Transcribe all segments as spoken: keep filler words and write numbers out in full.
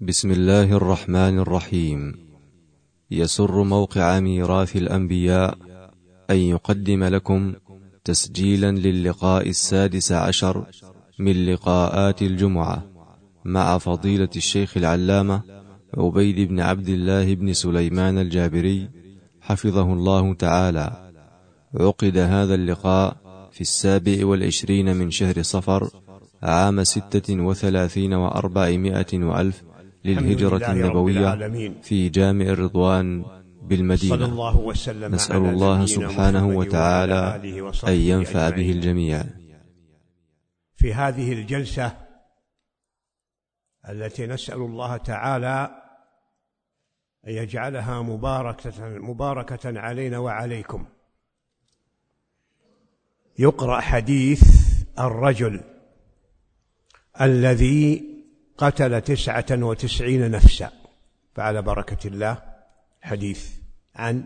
بسم الله الرحمن الرحيم. يسر موقع ميراث الأنبياء أن يقدم لكم تسجيلا للقاء السادس عشر من لقاءات الجمعة مع فضيلة الشيخ العلامة عبيد بن عبد الله بن سليمان الجابري حفظه الله تعالى. عقد هذا اللقاء في السابع والعشرين من شهر صفر عام ستة وثلاثين وأربعمائة وألف للهجرة النبوية في جامع الرضوان بالمدينة. الله وسلم نسأل الله سبحانه وتعالى أن ينفع به الجميع. في هذه الجلسة التي نسأل الله تعالى أن يجعلها مباركة, مباركة علينا وعليكم، يقرأ حديث الرجل الذي قتل تسعة وتسعين نفسا. فعلى بركة الله حديث عن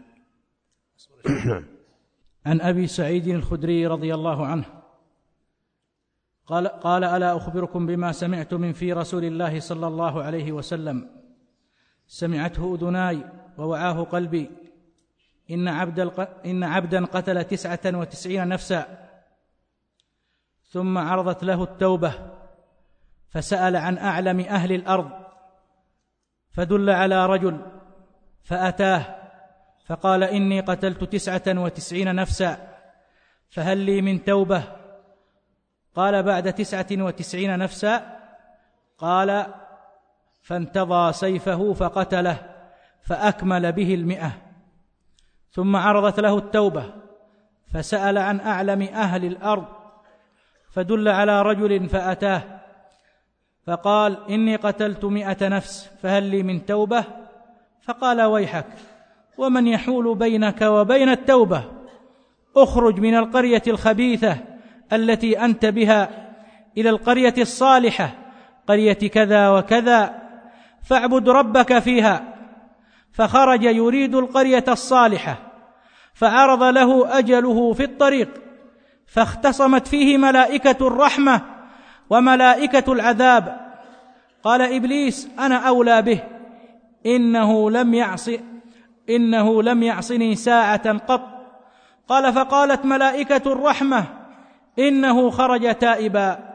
عن أبي سعيد الخدري رضي الله عنه قال قال ألا أخبركم بما سمعت من في رسول الله صلى الله عليه وسلم؟ سمعته أذناي ووعاه قلبي. إن, عبد الق... إن عبدا قتل تسعة وتسعين نفسا ثم عرضت له التوبة فسأل عن أعلم أهل الأرض فدل على رجل فأتاه فقال إني قتلت تسعة وتسعين نفسا فهل لي من توبة؟ قال بعد تسعة وتسعين نفسا؟ قال فانتضى سيفه فقتله فأكمل به المئة. ثم عرضت له التوبة فسأل عن أعلم أهل الأرض فدل على رجل فأتاه فقال إني قتلت مئة نفس فهل لي من توبة؟ فقال ويحك، ومن يحول بينك وبين التوبة؟ اخرج من القرية الخبيثة التي أنت بها إلى القرية الصالحة قرية كذا وكذا فاعبد ربك فيها. فخرج يريد القرية الصالحة فعرض له أجله في الطريق فاختصمت فيه ملائكة الرحمة وملائكة العذاب. قال إبليس أنا أولى به، إنه لم يعص إنه لم يعصني ساعة قط. قال فقالت ملائكة الرحمة إنه خرج تائبا.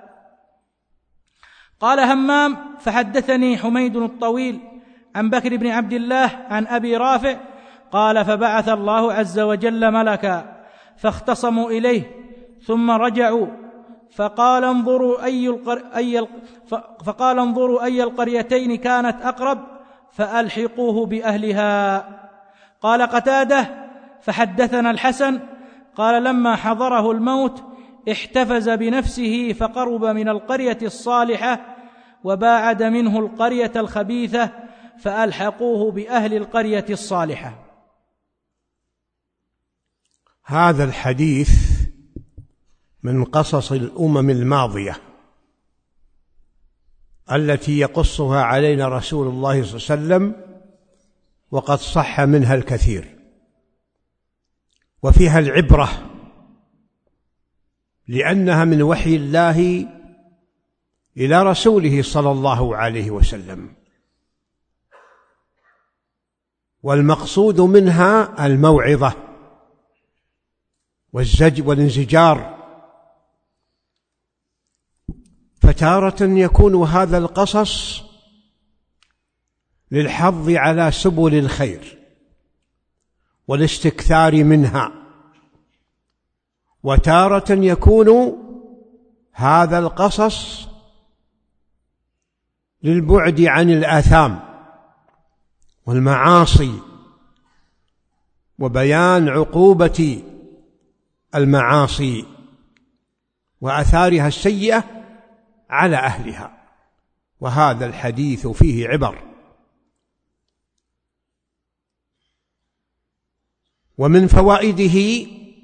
قال همام فحدثني حميد الطويل عن بكر بن عبد الله عن أبي رافع قال فبعث الله عز وجل ملكا فاختصموا إليه ثم رجعوا فقال انظروا أي, القر... أي... فقال انظروا أي القريتين كانت أقرب فألحقوه بأهلها. قال قتادة فحدثنا الحسن قال لما حضره الموت احتفز بنفسه فقرب من القرية الصالحة وباعد منه القرية الخبيثة فألحقوه بأهل القرية الصالحة. هذا الحديث من قصص الأمم الماضية التي يقصها علينا رسول الله صلى الله عليه وسلم، وقد صح منها الكثير وفيها العبرة، لأنها من وحي الله إلى رسوله صلى الله عليه وسلم، والمقصود منها الموعظة والزج والانزجار. فتارة يكون هذا القصص للحظ على سبل الخير والاستكثار منها، وتارة يكون هذا القصص للبعد عن الآثام والمعاصي وبيان عقوبة المعاصي وآثارها السيئة على أهلها. وهذا الحديث فيه عبر. ومن فوائده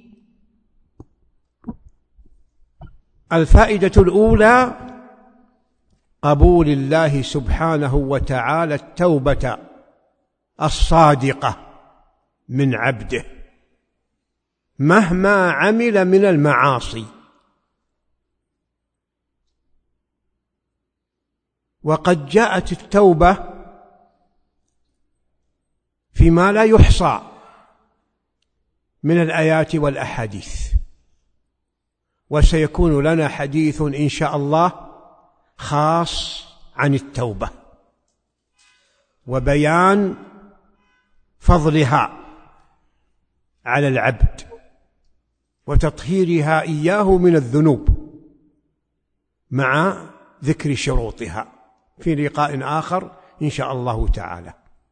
الفائدة الأولى قبول الله سبحانه وتعالى التوبة الصادقة من عبده مهما عمل من المعاصي، وقد جاءت التوبة فيما لا يحصى من الآيات والأحاديث، وسيكون لنا حديث إن شاء الله خاص عن التوبة وبيان فضلها على العبد وتطهيرها إياه من الذنوب مع ذكر شروطها في لقاء آخر إن شاء الله تعالى.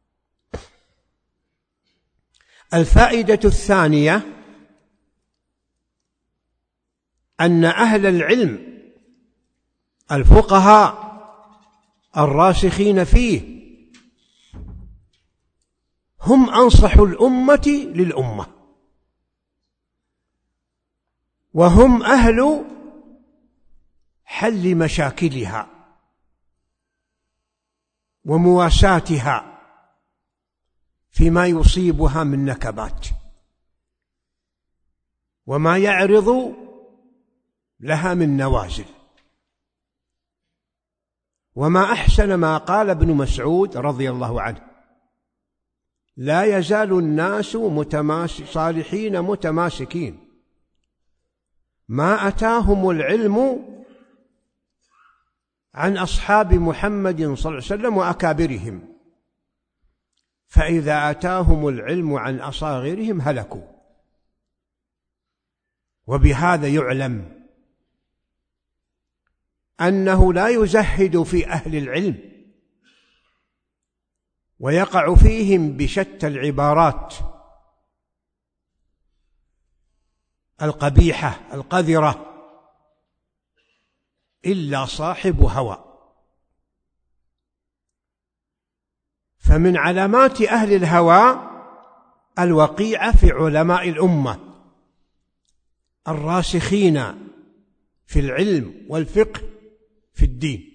الفائدة الثانية أن أهل العلم الفقهاء الراسخين فيه هم أنصح الأمة للأمة، وهم أهل حل مشاكلها ومواساتها فيما يصيبها من نكبات وما يعرض لها من نوازل. وما أحسن ما قال ابن مسعود رضي الله عنه: لا يزال الناس متماس صالحين متماسكين ما أتاهم العلم عن أصحاب محمد صلى الله عليه وسلم وأكابرهم، فإذا أتاهم العلم عن أصاغرهم هلكوا. وبهذا يعلم أنه لا يزهد في أهل العلم ويقع فيهم بشتى العبارات القبيحة القذرة إلا صاحب هوى. فمن علامات أهل الهوى الوقيعة في علماء الأمة الراسخين في العلم والفقه في الدين،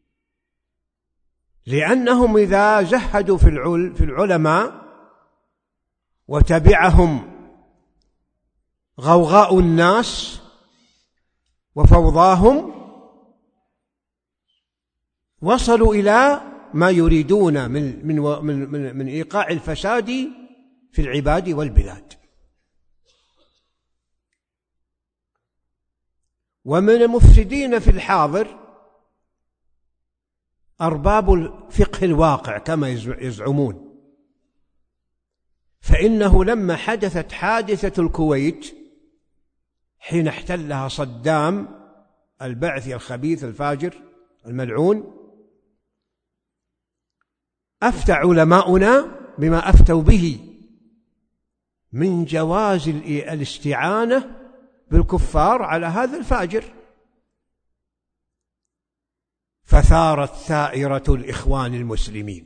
لأنهم إذا زهدوا في العلماء وتبعهم غوغاء الناس وفوضاهم وصلوا إلى ما يريدون من من من من إيقاع الفساد في العباد والبلاد. ومن المفسدين في الحاضر أرباب الفقه الواقع كما يزعمون، فإنه لما حدثت حادثة الكويت حين احتلها صدام البعثي الخبيث الفاجر الملعون، أفتى علماؤنا بما أفتوا به من جواز الاستعانة بالكفار على هذا الفاجر، فثارت ثائرة الإخوان المسلمين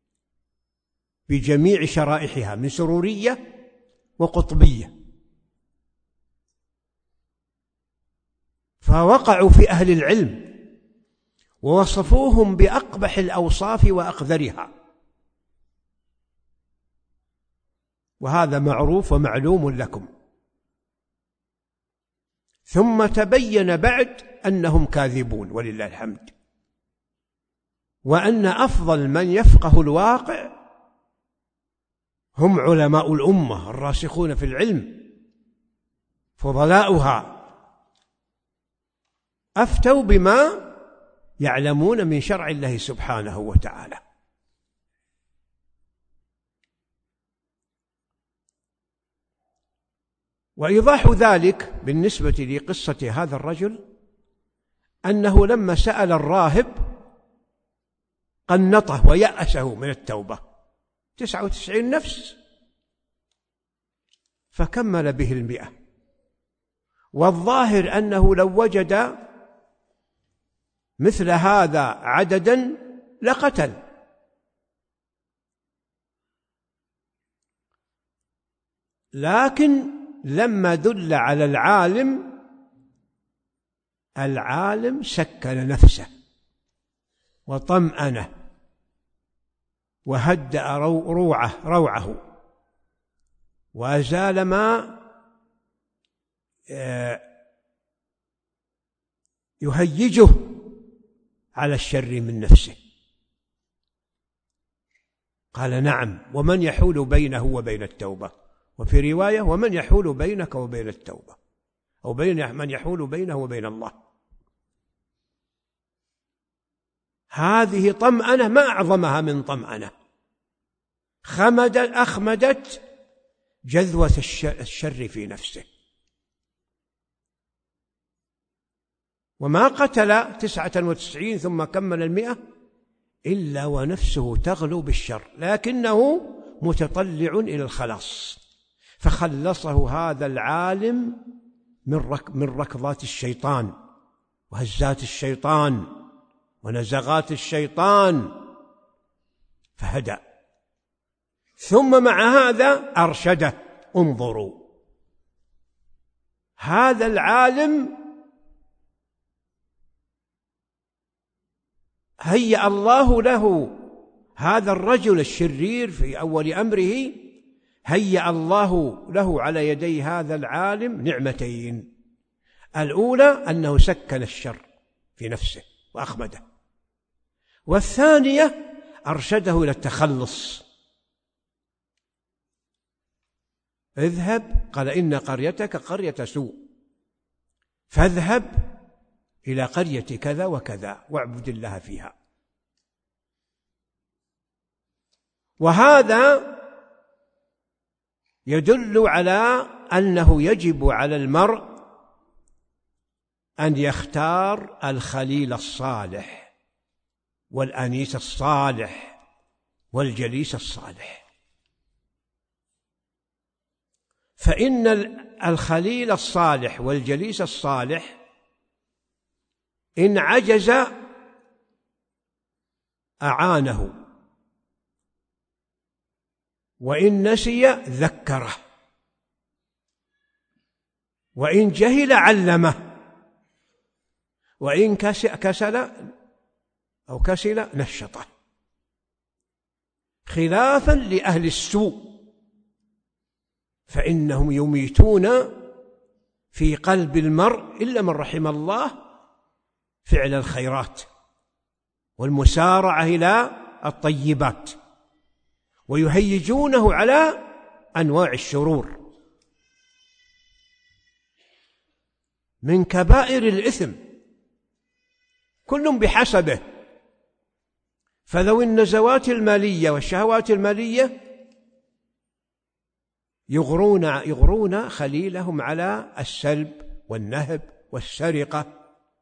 بجميع شرائحها من سرورية وقطبية، فوقعوا في أهل العلم ووصفوهم بأقبح الأوصاف وأقذرها، وهذا معروف ومعلوم لكم. ثم تبين بعد أنهم كاذبون ولله الحمد، وأن أفضل من يفقه الواقع هم علماء الأمة الراسخون في العلم فضلاؤها، أفتوا بما يعلمون من شرع الله سبحانه وتعالى. وإيضاح ذلك بالنسبة لقصة هذا الرجل أنه لما سأل الراهب قنطه ويأسه من التوبة تسعة وتسعين نفس، فكمل به المئة. والظاهر أنه لو وجد مثل هذا عددا لقتل، لكن لما دل على العالم العالم سكن نفسه وطمأنه وهدأ روعه روعه وأزال ما يهيجه على الشر من نفسه. قال نعم، ومن يحول بينه وبين التوبة، وفي رواية ومن يحول بينك وبين التوبة، أو بين من يحول بينه وبين الله. هذه طمأنة ما أعظمها من طمأنة، خمدت أخمدت جذوة الشر في نفسه. وما قتل تسعة وتسعين ثم كمل المئة إلا ونفسه تغلو بالشر، لكنه متطلع إلى الخلاص، فخلصه هذا العالم من رك من ركضات الشيطان وهزات الشيطان ونزغات الشيطان فهدى. ثم مع هذا أرشده. انظروا، هذا العالم هيأ الله له، هذا الرجل الشرير في أول أمره هيأ الله له على يدي هذا العالم نعمتين: الأولى أنه سكن الشر في نفسه وأخمده، والثانية أرشده إلى التخلص. اذهب، قال إن قريتك قرية سوء، فاذهب إلى قرية كذا وكذا واعبد الله فيها. وهذا يدل على أنه يجب على المرء أن يختار الخليل الصالح والأنيس الصالح والجليس الصالح، فإن الخليل الصالح والجليس الصالح إن عجز أعانه، وإن نسي ذكره، وإن جهل علمه، وإن كسل أو كسل نشطه، خلافا لأهل السوء فإنهم يميتون في قلب المرء إلا من رحم الله فعل الخيرات والمسارعة إلى الطيبات، ويهيجونه على أنواع الشرور من كبائر الإثم، كل بحسبه. فذوي النزوات المالية والشهوات المالية يغرون يغرون خليلهم على السلب والنهب والسرقة،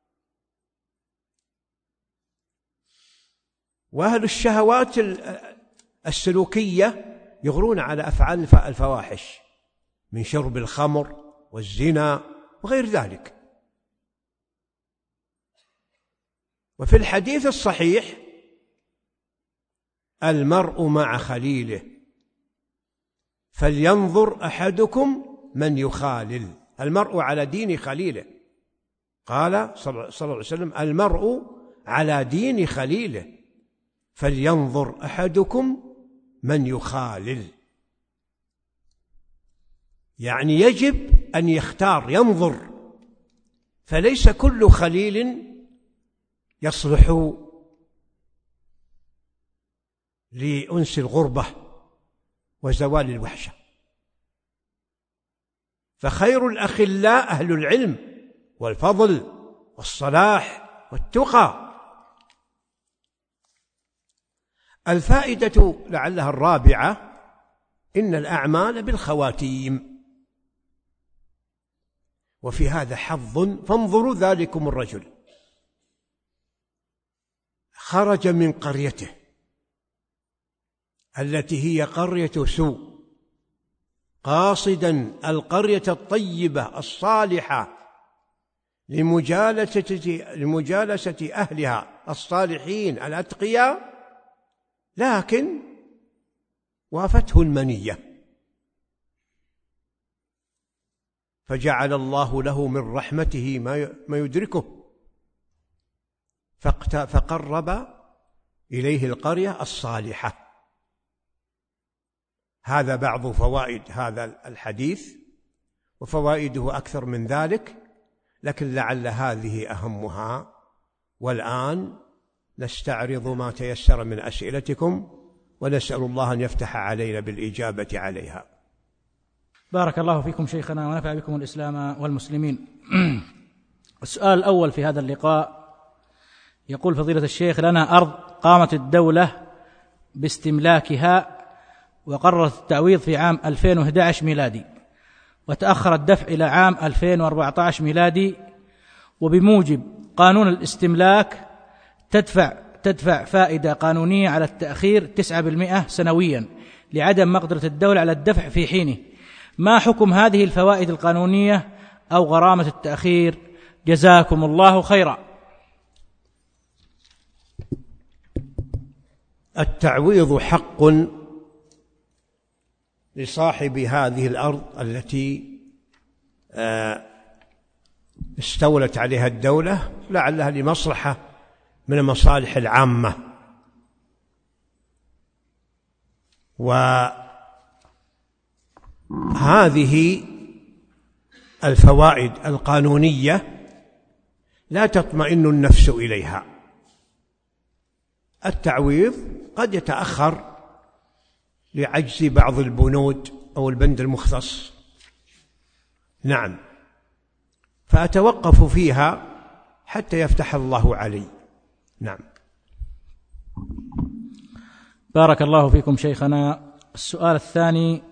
وأهل الشهوات السلوكية يغرون على أفعال الفواحش من شرب الخمر والزنا وغير ذلك. وفي الحديث الصحيح: المرء مع خليله فلينظر أحدكم من يخالل. المرء على دين خليله، قال صلى الله عليه وسلم: المرء على دين خليله فلينظر أحدكم من يخالل. يعني يجب أن يختار، ينظر، فليس كل خليل يصلح لأنس الغربة وزوال الوحشة، فخير الأخلاء أهل العلم والفضل والصلاح والتقى. الفائدة لعلها الرابعة: إن الأعمال بالخواتيم، وفي هذا حظ. فانظروا ذلكم الرجل خرج من قريته التي هي قرية سوء قاصدا القرية الطيبة الصالحة لمجالسة, لمجالسة أهلها الصالحين الأتقياء، لكن وافته المنية فجعل الله له من رحمته ما يدركه، فقرب إليه القرية الصالحة. هذا بعض فوائد هذا الحديث، وفوائده أكثر من ذلك، لكن لعل هذه أهمها. والآن نستعرض ما تيسر من أسئلتكم، ونسأل الله أن يفتح علينا بالإجابة عليها. بارك الله فيكم شيخنا ونفع بكم الإسلام والمسلمين. السؤال الأول في هذا اللقاء يقول فضيلة الشيخ: لنا أرض قامت الدولة باستملاكها وقررت التعويض في عام ألفين وأحد عشر ميلادي، وتأخر الدفع إلى عام ألفين وأربعة عشر ميلادي، وبموجب قانون الاستملاك تدفع تدفع فائدة قانونية على التأخير تسعة بالمئة سنويا لعدم مقدرة الدولة على الدفع في حينه. ما حكم هذه الفوائد القانونية أو غرامة التأخير؟ جزاكم الله خيرا. التعويض حق لصاحب هذه الأرض التي استولت عليها الدولة لعلها لمصلحة من المصالح العامة، وهذه الفوائد القانونية لا تطمئن النفس إليها. التعويض قد يتأخر لعجز بعض البنود أو البند المختص، نعم، فأتوقف فيها حتى يفتح الله علي. نعم. بارك الله فيكم شيخنا. السؤال الثاني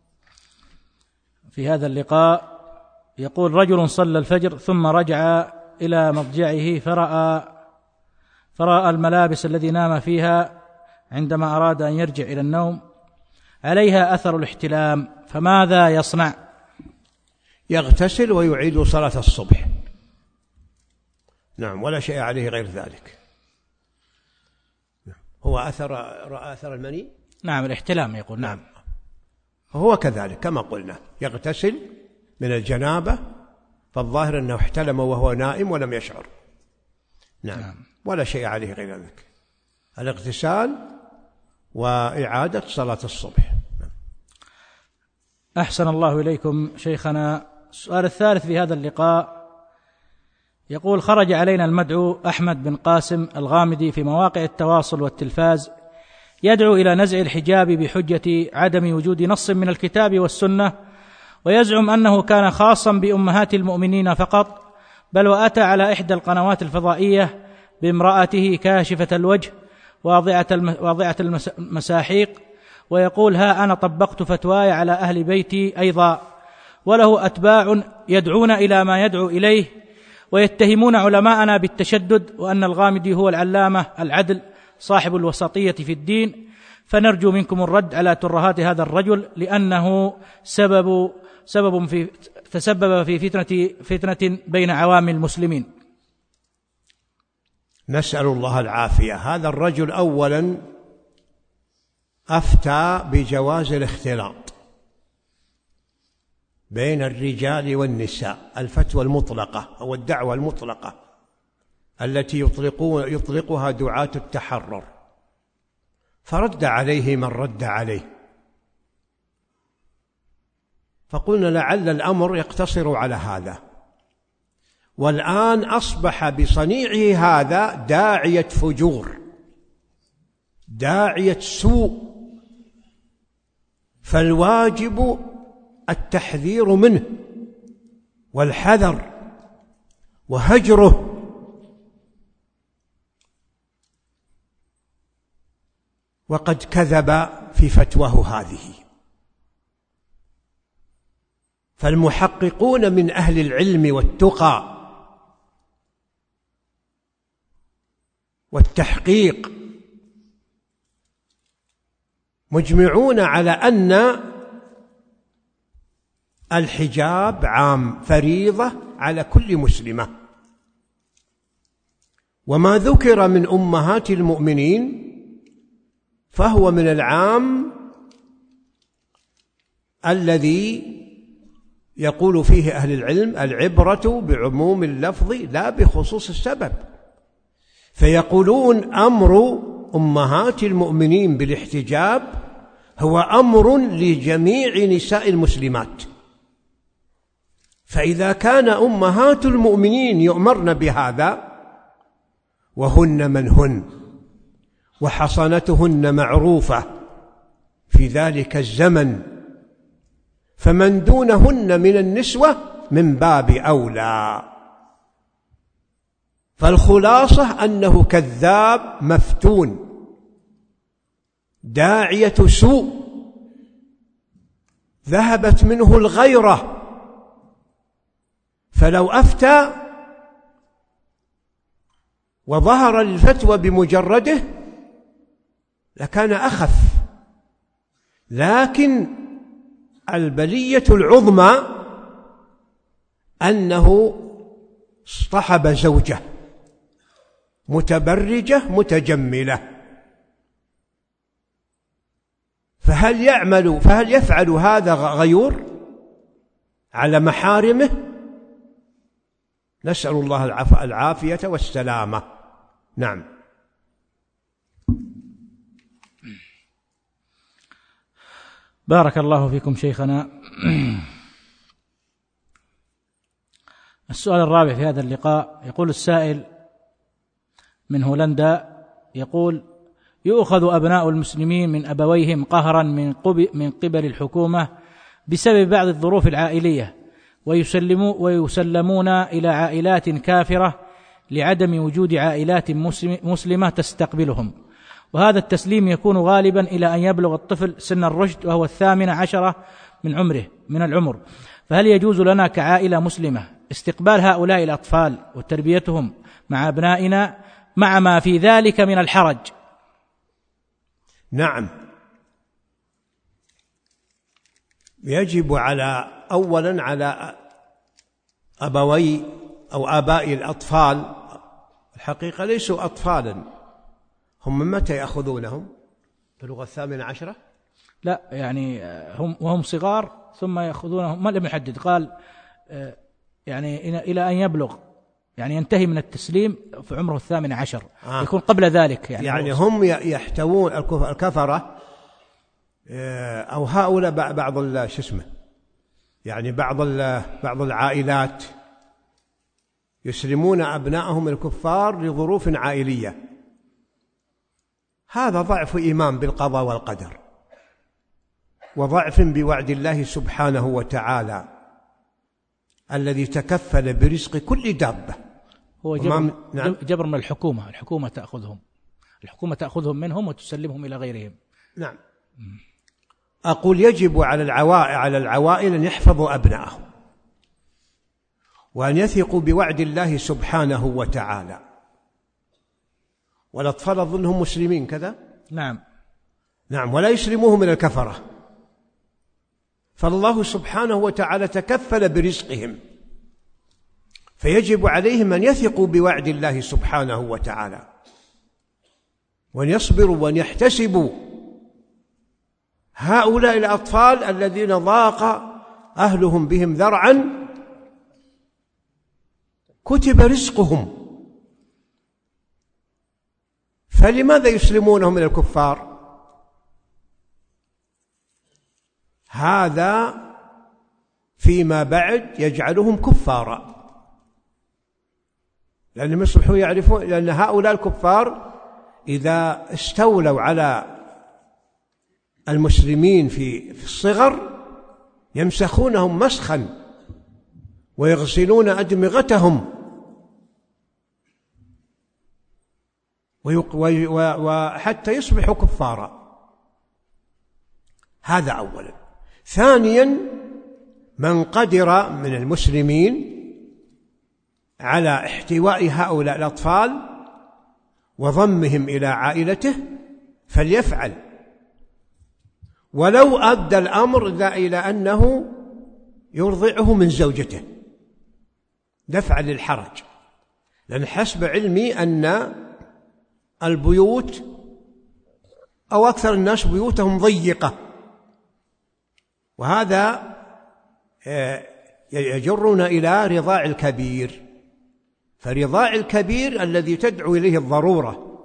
في هذا اللقاء يقول: رجل صلى الفجر ثم رجع إلى مضجعه فرأى فرأى الملابس الذي نام فيها عندما أراد أن يرجع إلى النوم عليها أثر الاحتلام، فماذا يصنع؟ يغتسل ويعيد صلاة الصبح، نعم، ولا شيء عليه غير ذلك. هو أثر رأى أثر المني، نعم، الاحتلام يقول، نعم، هو كذلك كما قلنا، يغتسل من الجنابة، فالظاهر أنه احتلم وهو نائم ولم يشعر، نعم, نعم. ولا شيء عليه غير ذلك، الاغتسال وإعادة صلاة الصبح. أحسن الله إليكم شيخنا. السؤال الثالث في هذا اللقاء يقول: خرج علينا المدعو أحمد بن قاسم الغامدي في مواقع التواصل والتلفاز يدعو إلى نزع الحجاب بحجة عدم وجود نص من الكتاب والسنة، ويزعم أنه كان خاصا بأمهات المؤمنين فقط، بل وأتى على إحدى القنوات الفضائية بامرأته كاشفة الوجه واضعة المساحيق، ويقول: ها أنا طبقت فتواي على أهل بيتي أيضا. وله أتباع يدعون إلى ما يدعو إليه، ويتهمون علماءنا بالتشدد، وأن الغامدي هو العلامة العدل صاحب الوسطية في الدين. فنرجو منكم الرد على ترهات هذا الرجل، لأنه سبب سبب في تسبب في فتنة فتنة بين عوام المسلمين. نسأل الله العافية. هذا الرجل أولا أفتى بجواز الاختلاط بين الرجال والنساء، الفتوى المطلقة أو الدعوة المطلقة التي يطلقون يطلقها دعاة التحرر، فرد عليه من رد عليه، فقلنا لعل الأمر يقتصر على هذا. والآن أصبح بصنيعه هذا داعية فجور، داعية سوء، فالواجب التحذير منه والحذر وهجره. وقد كذب في فتواه هذه. فالمحققون من أهل العلم والتقى والتحقيق مجمعون على أن الحجاب عام، فريضة على كل مسلمة، وما ذكر من أمهات المؤمنين فهو من العام الذي يقول فيه أهل العلم: العبرة بعموم اللفظ لا بخصوص السبب. فيقولون أمر أمهات المؤمنين بالاحتجاب هو أمر لجميع نساء المسلمات. فإذا كان أمهات المؤمنين يؤمرن بهذا وهن من هن وحصنتهن معروفة في ذلك الزمن، فمن دونهن من النسوة من باب أولى. فالخلاصة أنه كذاب مفتون داعية سوء، ذهبت منه الغيرة، فلو أفتى وظهر الفتوى بمجرده لكان أخف. لكن البلية العظمى أنه اصطحب زوجة متبرجة متجملة، فهل يعمل فهل يفعل هذا غيور على محارمه؟ نسأل الله العافية والسلامة. نعم. بارك الله فيكم شيخنا. السؤال الرابع في هذا اللقاء، يقول السائل من هولندا، يقول: يؤخذ أبناء المسلمين من أبويهم قهرا من من قبل الحكومة بسبب بعض الظروف العائلية، ويسلمون إلى عائلات كافرة لعدم وجود عائلات مسلمة تستقبلهم، وهذا التسليم يكون غالبا إلى أن يبلغ الطفل سن الرشد وهو الثامنة عشرة من عمره من العمر. فهل يجوز لنا كعائلة مسلمة استقبال هؤلاء الأطفال وتربيتهم مع أبنائنا مع ما في ذلك من الحرج؟ نعم، يجب على أولا على أبوي أو آباء الأطفال، الحقيقة ليسوا أطفالا، هم من متى يأخذونهم؟ بلغ الثامنة عشرة؟ لا، يعني هم وهم صغار ثم يأخذونهم، ما لم يحدد، قال يعني إلى أن يبلغ، يعني ينتهي من التسليم في عمره الثامن عشر. آه. يكون قبل ذلك، يعني, يعني هم يحتوون الكفرة أو هؤلاء بعض شو اسمه يعني بعض بعض العائلات يسلمون أبنائهم الكفار لظروف عائلية. هذا ضعف إيمان بالقضاء والقدر، وضعف بوعد الله سبحانه وتعالى الذي تكفل برزق كل دابة. هو جبر, نعم. جبر من الحكومة، الحكومة تأخذهم الحكومة تأخذهم منهم وتسلمهم إلى غيرهم. نعم. أقول يجب على العوائل على العوائل أن يحفظوا أبنائهم وأن يثقوا بوعد الله سبحانه وتعالى. والأطفال أظنهم مسلمين كذا؟ نعم. نعم، ولا يسلموهم من الكفرة، فالله سبحانه وتعالى تكفل برزقهم، فيجب عليهم أن يثقوا بوعد الله سبحانه وتعالى وأن يصبروا وأن يحتسبوا هؤلاء الأطفال الذين ضاق أهلهم بهم ذرعا كتب رزقهم، فلماذا يسلمونهم من الكفار؟ هذا فيما بعد يجعلهم كفارا، لأنهم يصبحوا يعرفون، لأن هؤلاء الكفار إذا استولوا على المسلمين في في الصغر يمسخونهم مسخا ويغسلون أدمغتهم وحتى يصبحوا كفارا. هذا أولا. ثانيا، من قدر من المسلمين على احتواء هؤلاء الأطفال وضمهم إلى عائلته فليفعل، ولو أدى الأمر إلى أنه يرضعه من زوجته دفعا للحرج، لأن حسب علمي أن البيوت أو أكثر الناس بيوتهم ضيقة، وهذا يجرنا إلى رضاع الكبير، فرضاع الكبير الذي تدعو إليه الضرورة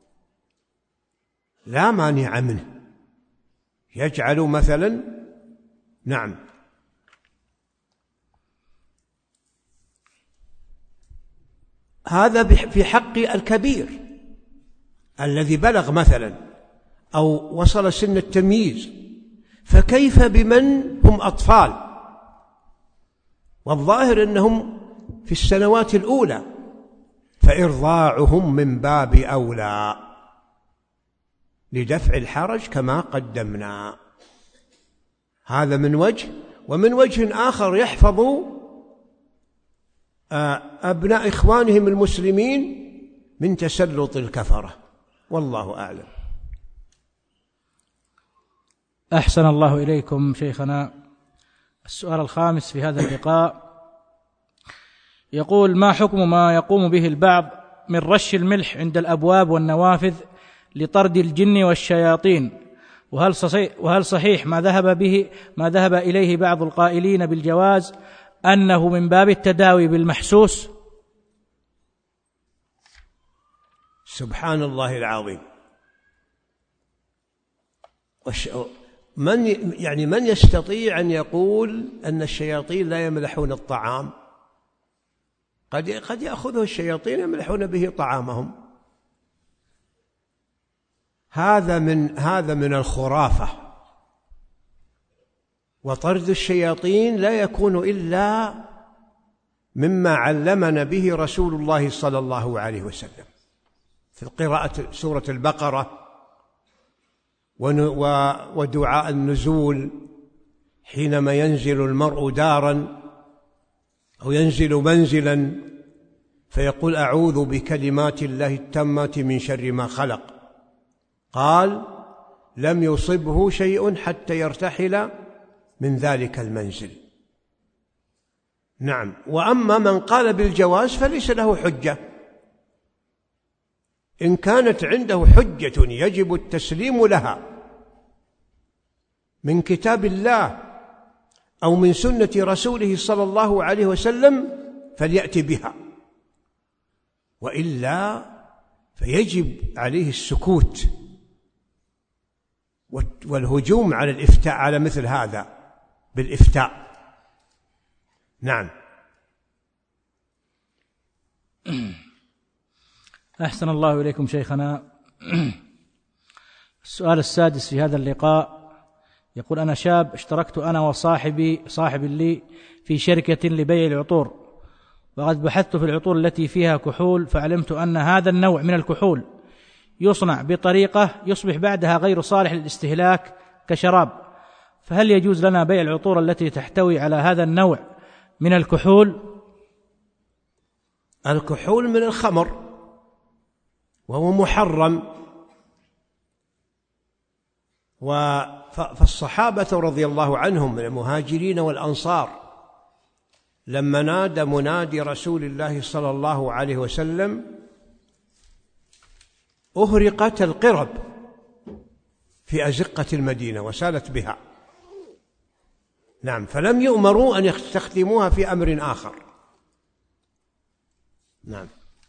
لا مانع منه، يجعل مثلا نعم هذا في حق الكبير الذي بلغ مثلا أو وصل سن التمييز فكيف بمن هم أطفال؟ والظاهر أنهم في السنوات الأولى، فإرضاعهم من باب أولى لدفع الحرج كما قدمنا. هذا من وجه. ومن وجه آخر يحفظوا أبناء إخوانهم المسلمين من تسلط الكفرة، والله أعلم. أحسن الله إليكم شيخنا. السؤال الخامس في هذا اللقاء يقول: ما حكم ما يقوم به البعض من رش الملح عند الأبواب والنوافذ لطرد الجن والشياطين؟ وهل صحيح, وهل صحيح ما ذهب به ما ذهب إليه بعض القائلين بالجواز أنه من باب التداوي بالمحسوس؟ سبحان الله العظيم. من يعني من يستطيع أن يقول أن الشياطين لا يملحون الطعام؟ قد قد يأخذه الشياطين يملحون به طعامهم. هذا من هذا من الخرافة. وطرد الشياطين لا يكون إلا مما علمنا به رسول الله صلى الله عليه وسلم في قراءة سورة البقرة ودعاء النزول حينما ينزل المرء دارا أو ينزل منزلا فيقول: أعوذ بكلمات الله التامات من شر ما خلق. قال: لم يصبه شيء حتى يرتحل من ذلك المنزل. نعم. وأما من قال بالجواز فليس له حجة. إن كانت عنده حجة يجب التسليم لها من كتاب الله أو من سنة رسوله صلى الله عليه وسلم فليأتي بها، وإلا فيجب عليه السكوت والهجوم على الإفتاء على مثل هذا بالإفتاء. نعم. أحسن الله إليكم شيخنا. السؤال السادس في هذا اللقاء يقول: أنا شاب اشتركت أنا وصاحبي صاحب لي في شركة لبيع العطور، وقد بحثت في العطور التي فيها كحول، فعلمت أن هذا النوع من الكحول يصنع بطريقة يصبح بعدها غير صالح للاستهلاك كشراب، فهل يجوز لنا بيع العطور التي تحتوي على هذا النوع من الكحول؟ الكحول من الخمر وهو محرم. فالصحابة رضي الله عنهم من المهاجرين والأنصار لما نادى منادي رسول الله صلى الله عليه وسلم أهرقت القرب في أزقة المدينة وسالت بها. نعم. فلم يؤمروا أن يستخدموها في أمر آخر. نعم.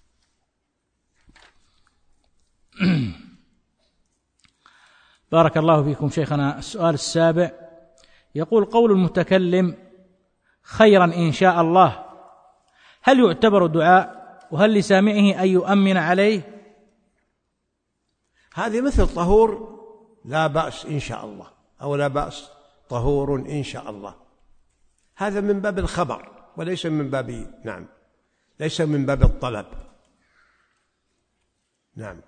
بارك الله فيكم شيخنا. السؤال السابع يقول: قول المتكلم خيرا إن شاء الله هل يعتبر دعاء؟ وهل لسامعه أن يؤمن عليه؟ هذه مثل طهور لا بأس إن شاء الله، أو لا بأس طهور إن شاء الله. هذا من باب الخبر وليس من باب نعم ليس من باب الطلب. نعم.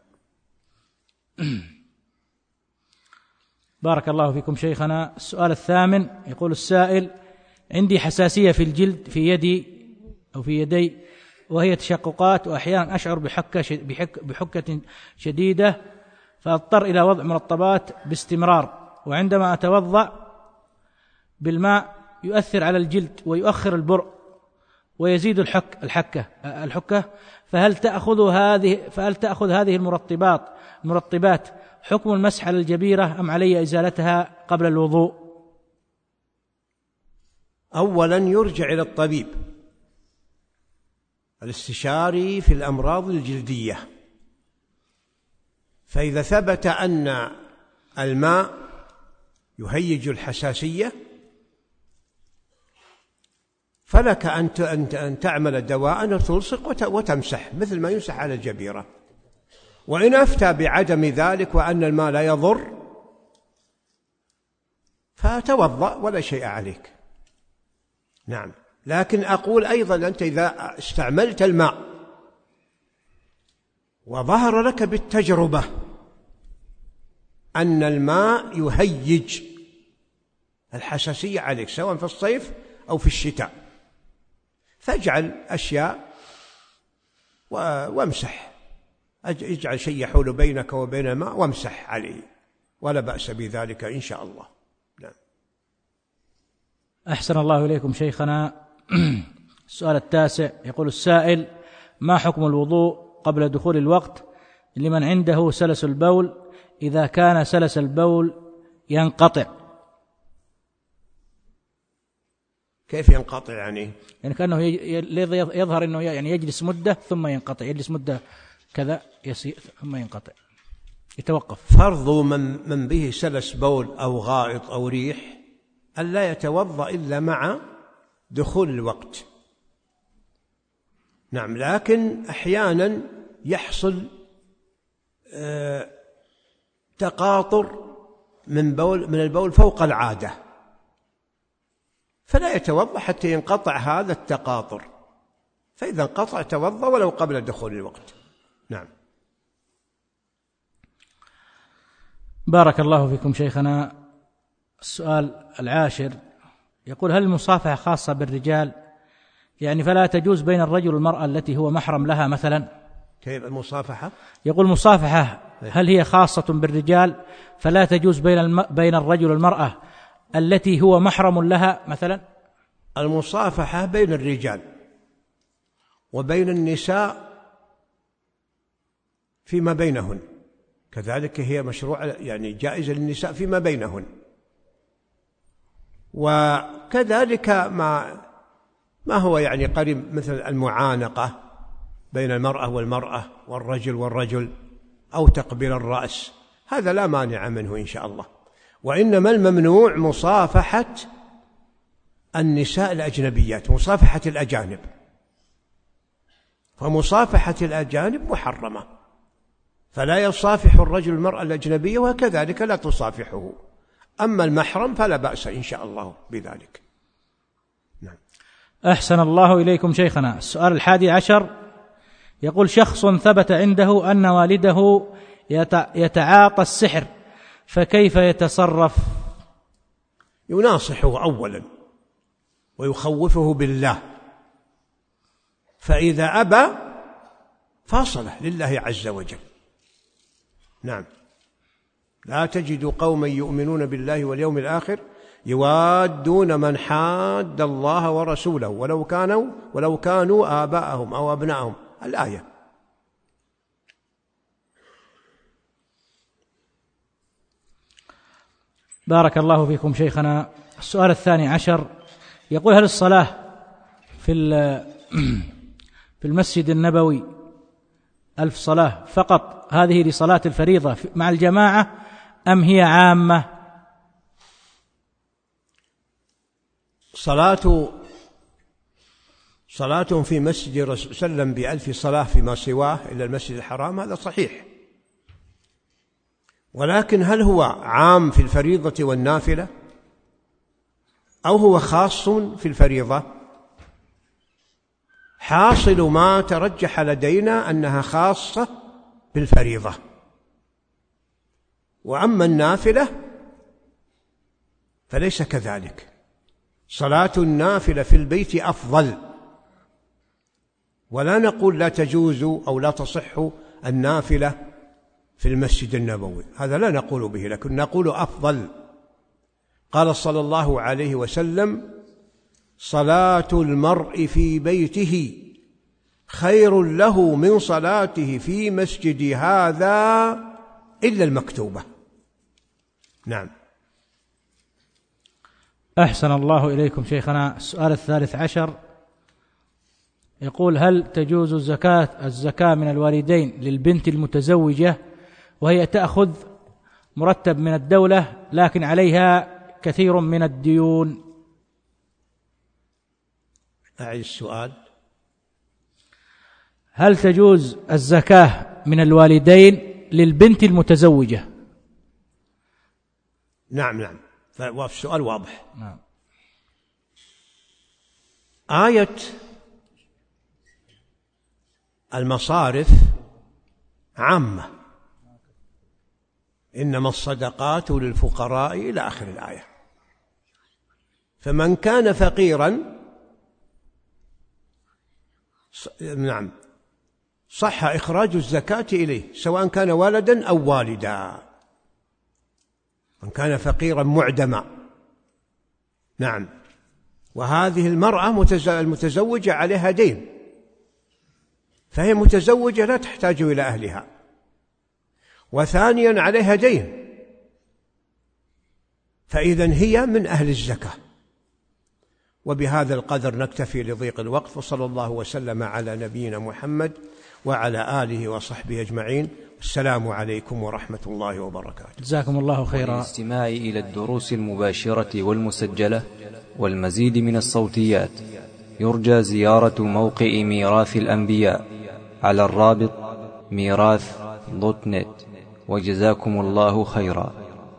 بارك الله فيكم شيخنا. السؤال الثامن يقول السائل: عندي حساسية في الجلد في يدي أو في يدي، وهي تشققات، وأحيانا أشعر بحكة, بحك بحكة شديدة، فأضطر إلى وضع مرطبات باستمرار، وعندما أتوضأ بالماء يؤثر على الجلد ويؤخر البرء ويزيد الحك الحكة الحكة فهل تأخذ هذه فهل تأخذ هذه المرطبات المرطبات حكم المسح على الجبيرة أم علي إزالتها قبل الوضوء؟ أولا يرجع إلى الطبيب الاستشاري في الأمراض الجلدية، فإذا ثبت أن الماء يهيج الحساسية فلك أن تعمل دواء وتلصق وتمسح مثل ما يمسح على الجبيرة. وإن أفتى بعدم ذلك وأن الماء لا يضر فتوضأ ولا شيء عليك. نعم. لكن أقول أيضا أنت إذا استعملت الماء وظهر لك بالتجربة أن الماء يهيج الحساسية عليك سواء في الصيف أو في الشتاء، فاجعل أشياء وامسح، اجعل شيء يحول بينك وبين الماء وامسح عليه، ولا بأس بذلك إن شاء الله. نعم. أحسن الله إليكم شيخنا. السؤال التاسع، يقول السائل: ما حكم الوضوء قبل دخول الوقت لمن عنده سلس البول إذا كان سلس البول ينقطع؟ كيف ينقطع يعني؟ يعني كأنه يظهر أنه يعني يجلس مدة ثم ينقطع، يجلس مدة كذا يسير ثم ينقطع، يتوقف. فرض من, من به سلس بول أو غائط أو ريح أن لا يتوضأ إلا مع دخول الوقت. نعم. لكن أحيانا يحصل آه تقاطر من بول من البول فوق العادة، فلا يتوضأ حتى ينقطع هذا التقاطر، فإذا انقطع توضأ ولو قبل دخول الوقت. نعم. بارك الله فيكم شيخنا. السؤال العاشر، يقول: هل المصافحة خاصة بالرجال؟ يعني فلا تجوز بين الرجل والمرأة التي هو محرم لها مثلا؟ كيف المصافحة؟ يقول المصافحة هل هي خاصة بالرجال فلا تجوز بين الم... بين الرجل والمرأة التي هو محرم لها مثلا؟ المصافحة بين الرجال وبين النساء فيما بينهن، كذلك هي مشروع يعني جائزة للنساء فيما بينهن، وكذلك ما ما هو يعني قريب مثل المعانقة بين المرأة والمرأة والرجل والرجل أو تقبيل الرأس، هذا لا مانع منه إن شاء الله. وإنما الممنوع مصافحة النساء الأجنبيات، مصافحة الأجانب، فمصافحة الأجانب محرمة، فلا يصافح الرجل المرأة الأجنبية وكذلك لا تصافحه. أما المحرم فلا بأس إن شاء الله بذلك. نعم. أحسن الله إليكم شيخنا. السؤال الحادي عشر، يقول: شخص ثبت عنده أن والده يتعاطى السحر، فكيف يتصرف؟ يناصحه أولا ويخوفه بالله، فإذا أبى فاصله لله عز وجل. نعم. لا تجد قوما يؤمنون بالله واليوم الآخر يوادون من حاد الله ورسوله ولو كانوا ولو كانوا آباءهم أو أبناءهم، الآية. بارك الله فيكم شيخنا. السؤال الثاني عشر، يقول: هل الصلاة في في المسجد النبوي ألف صلاة فقط هذه لصلاة الفريضة مع الجماعة أم هي عامة؟ صلاة صلاة في مسجد الرسول صلى الله عليه وسلم بألف صلاة فيما سواه إلا المسجد الحرام، هذا صحيح، ولكن هل هو عام في الفريضة والنافلة أو هو خاص في الفريضة؟ حاصل ما ترجح لدينا أنها خاصة بالفريضة، وأما النافلة فليس كذلك. صلاة النافلة في البيت أفضل، ولا نقول لا تجوز أو لا تصح النافلة في المسجد النبوي، هذا لا نقول به، لكن نقول أفضل. قال صلى الله عليه وسلم: صلاة المرء في بيته خير له من صلاته في مسجد هذا إلا المكتوبة. نعم. أحسن الله إليكم شيخنا. السؤال الثالث عشر، يقول: هل تجوز الزكاة الزكاة من الوالدين للبنت المتزوجة وهي تأخذ مرتب من الدولة لكن عليها كثير من الديون؟ أعيد السؤال. هل تجوز الزكاة من الوالدين للبنت المتزوجة؟ نعم نعم فالسؤال واضح. نعم. آية المصارف عامة، إنما الصدقات للفقراء إلى آخر الآية. فمن كان فقيرا نعم صح إخراج الزكاة إليه، سواء كان ولدا أو والدا. من كان فقيرا معدما، نعم. وهذه المرأة المتزوجة عليها دين، فهي متزوجة لا تحتاج إلى أهلها. وثانيا عليها دين، فإذن هي من أهل الزكاة. وبهذا القدر نكتفي لضيق الوقت، وصلى الله وسلم على نبينا محمد وعلى آله وصحبه أجمعين. السلام عليكم ورحمة الله وبركاته. جزاكم الله خيرا. للاستماع إلى الدروس المباشرة والمسجلة والمزيد من الصوتيات يرجى زيارة موقع ميراث الأنبياء على الرابط ميراث دوت نت. وجزاكم الله خيرا.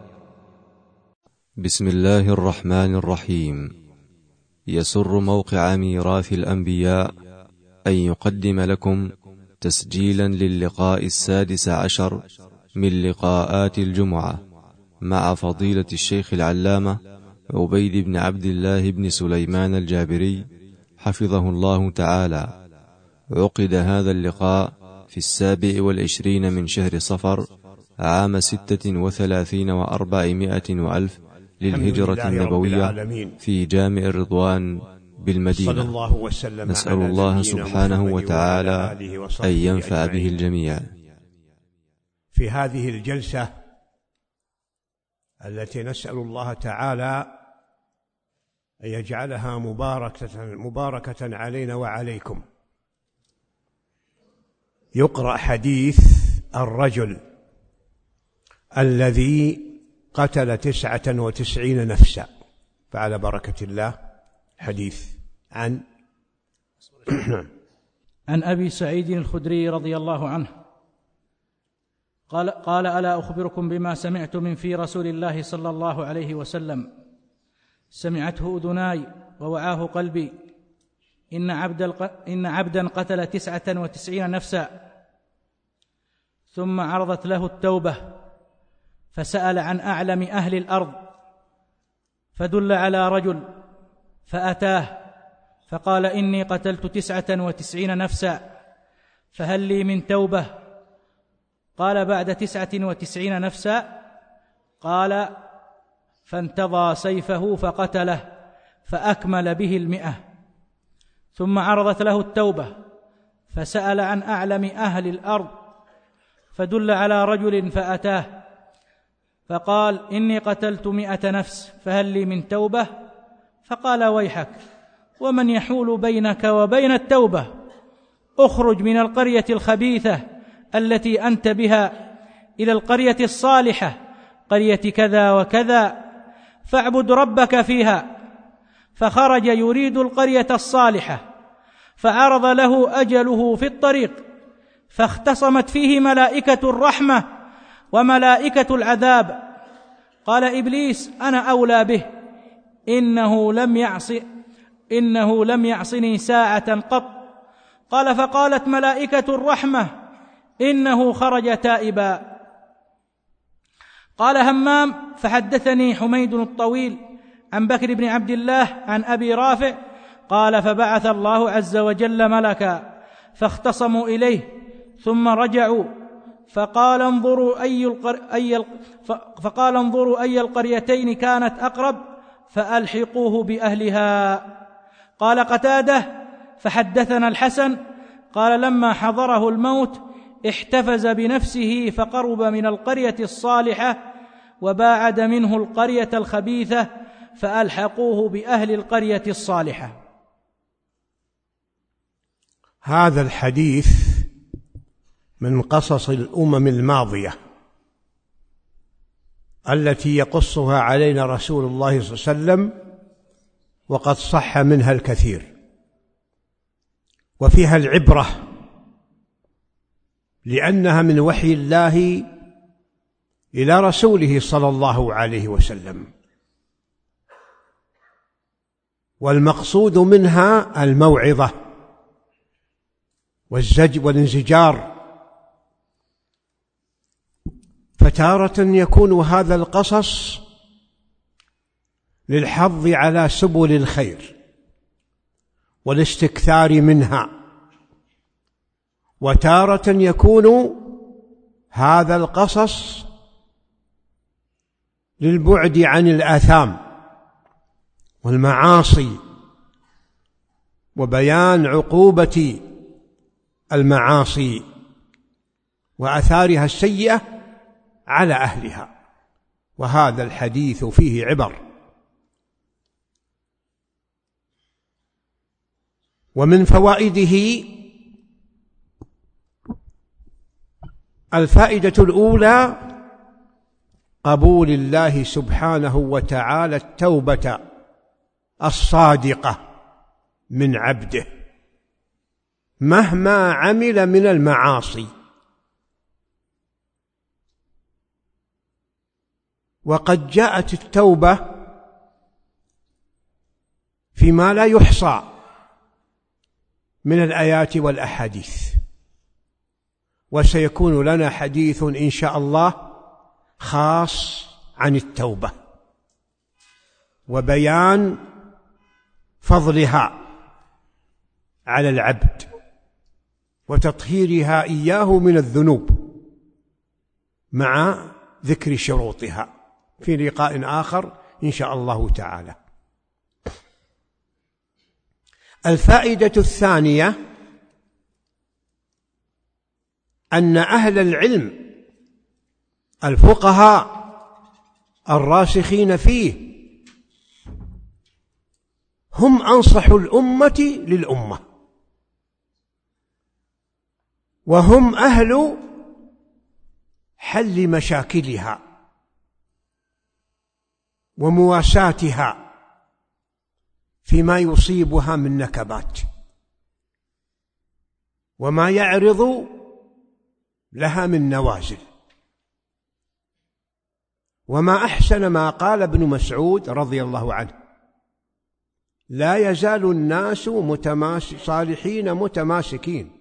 بسم الله الرحمن الرحيم. يسر موقع ميراث الأنبياء أن يقدم لكم تسجيلا للقاء السادس عشر من لقاءات الجمعة مع فضيلة الشيخ العلامة عبيد بن عبد الله بن سليمان الجابري حفظه الله تعالى. عقد هذا اللقاء في السابع والعشرين من شهر صفر عام ستة وثلاثين وأربعمائة وألف للهجرة النبوية في جامع الرضوان بالمدينة. نسأل الله سبحانه وتعالى أن ينفع به الجميع. في هذه الجلسة التي نسأل الله تعالى أن يجعلها مباركة, مباركة علينا وعليكم، يقرأ حديث الرجل الذي قتل تسعة وتسعين نفسا. فعلى بركة الله حديث عن عن أبي سعيد الخدري رضي الله عنه قال قال ألا أخبركم بما سمعت من في رسول الله صلى الله عليه وسلم؟ سمعته أذناي ووعاه قلبي. إن عبد الق... إن عبدا قتل تسعة وتسعين نفسا ثم عرضت له التوبة فسأل عن أعلم أهل الأرض فدل على رجل فأتاه فقال إني قتلت تسعة وتسعين نفسا فهل لي من توبة؟ قال بعد تسعة وتسعين نفسا؟ قال فانتضى سيفه فقتله فأكمل به المئة. ثم عرضت له التوبة فسأل عن أعلم أهل الأرض فدل على رجل فأتاه فقال إني قتلت مئة نفس فهل لي من توبة؟ فقال ويحك، ومن يحول بينك وبين التوبة؟ اخرج من القرية الخبيثة التي أنت بها إلى القرية الصالحة قرية كذا وكذا فاعبد ربك فيها. فخرج يريد القرية الصالحة فعرض له أجله في الطريق فاختصمت فيه ملائكة الرحمة وملائكة العذاب. قال إبليس أنا أولى به، إنه لم يعص إنه لم يعصني ساعة قط. قال فقالت ملائكة الرحمة إنه خرج تائبا. قال همام فحدثني حميد الطويل عن بكر بن عبد الله عن أبي رافع قال فبعث الله عز وجل ملكا فاختصموا إليه ثم رجعوا فقال انظروا أي, القر... أي... فقال انظروا أي القريتين كانت أقرب فألحقوه بأهلها. قال قتادة فحدثنا الحسن قال لما حضره الموت احتفز بنفسه فقرب من القرية الصالحة وباعد منه القرية الخبيثة فألحقوه بأهل القرية الصالحة. هذا الحديث من قصص الأمم الماضية التي يقصها علينا رسول الله صلى الله عليه وسلم، وقد صح منها الكثير، وفيها العبرة لأنها من وحي الله إلى رسوله صلى الله عليه وسلم. والمقصود منها الموعظة والزج والانزجار. فتارة يكون هذا القصص للحظ على سبل الخير والاستكثار منها، وتارة يكون هذا القصص للبعد عن الآثام والمعاصي وبيان عقوبة المعاصي وآثارها السيئة على أهلها. وهذا الحديث فيه عبر. ومن فوائده الفائدة الأولى قبول الله سبحانه وتعالى التوبة الصادقة من عبده مهما عمل من المعاصي. وقد جاءت التوبة فيما لا يحصى من الآيات والأحاديث، وسيكون لنا حديث إن شاء الله خاص عن التوبة وبيان فضلها على العبد وتطهيرها إياه من الذنوب مع ذكر شروطها في لقاء آخر إن شاء الله تعالى. الفائدة الثانية أن أهل العلم الفقهاء الراسخين فيه هم أنصح الأمة للأمة، وهم أهل حل مشاكلها ومواساتها فيما يصيبها من نكبات وما يعرض لها من نوازل. وما أحسن ما قال ابن مسعود رضي الله عنه: لا يزال الناس متماس صالحين متماسكين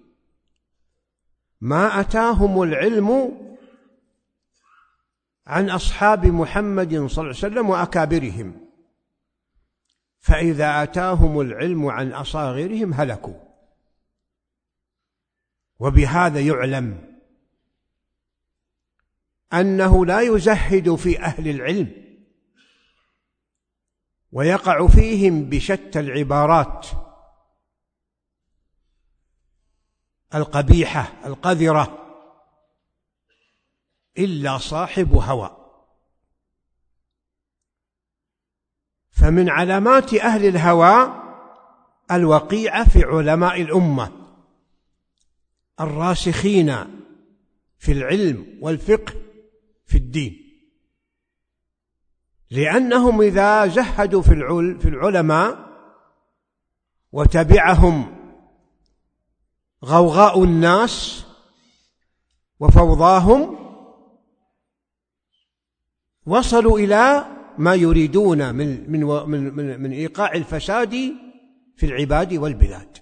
ما أتاهم العلم عن أصحاب محمد صلى الله عليه وسلم وأكابرهم، فإذا أتاهم العلم عن أصاغرهم هلكوا. وبهذا يعلم أنه لا يزهد في أهل العلم ويقع فيهم بشتى العبارات القبيحة القذرة إلا صاحب هوى. فمن علامات أهل الهوى الوقيعة في علماء الأمة الراسخين في العلم والفقه في الدين، لأنهم إذا زهدوا في العلماء وتبعهم غوغاء الناس وفوضاهم وصلوا إلى ما يريدون من من من من إيقاع الفساد في العباد والبلاد.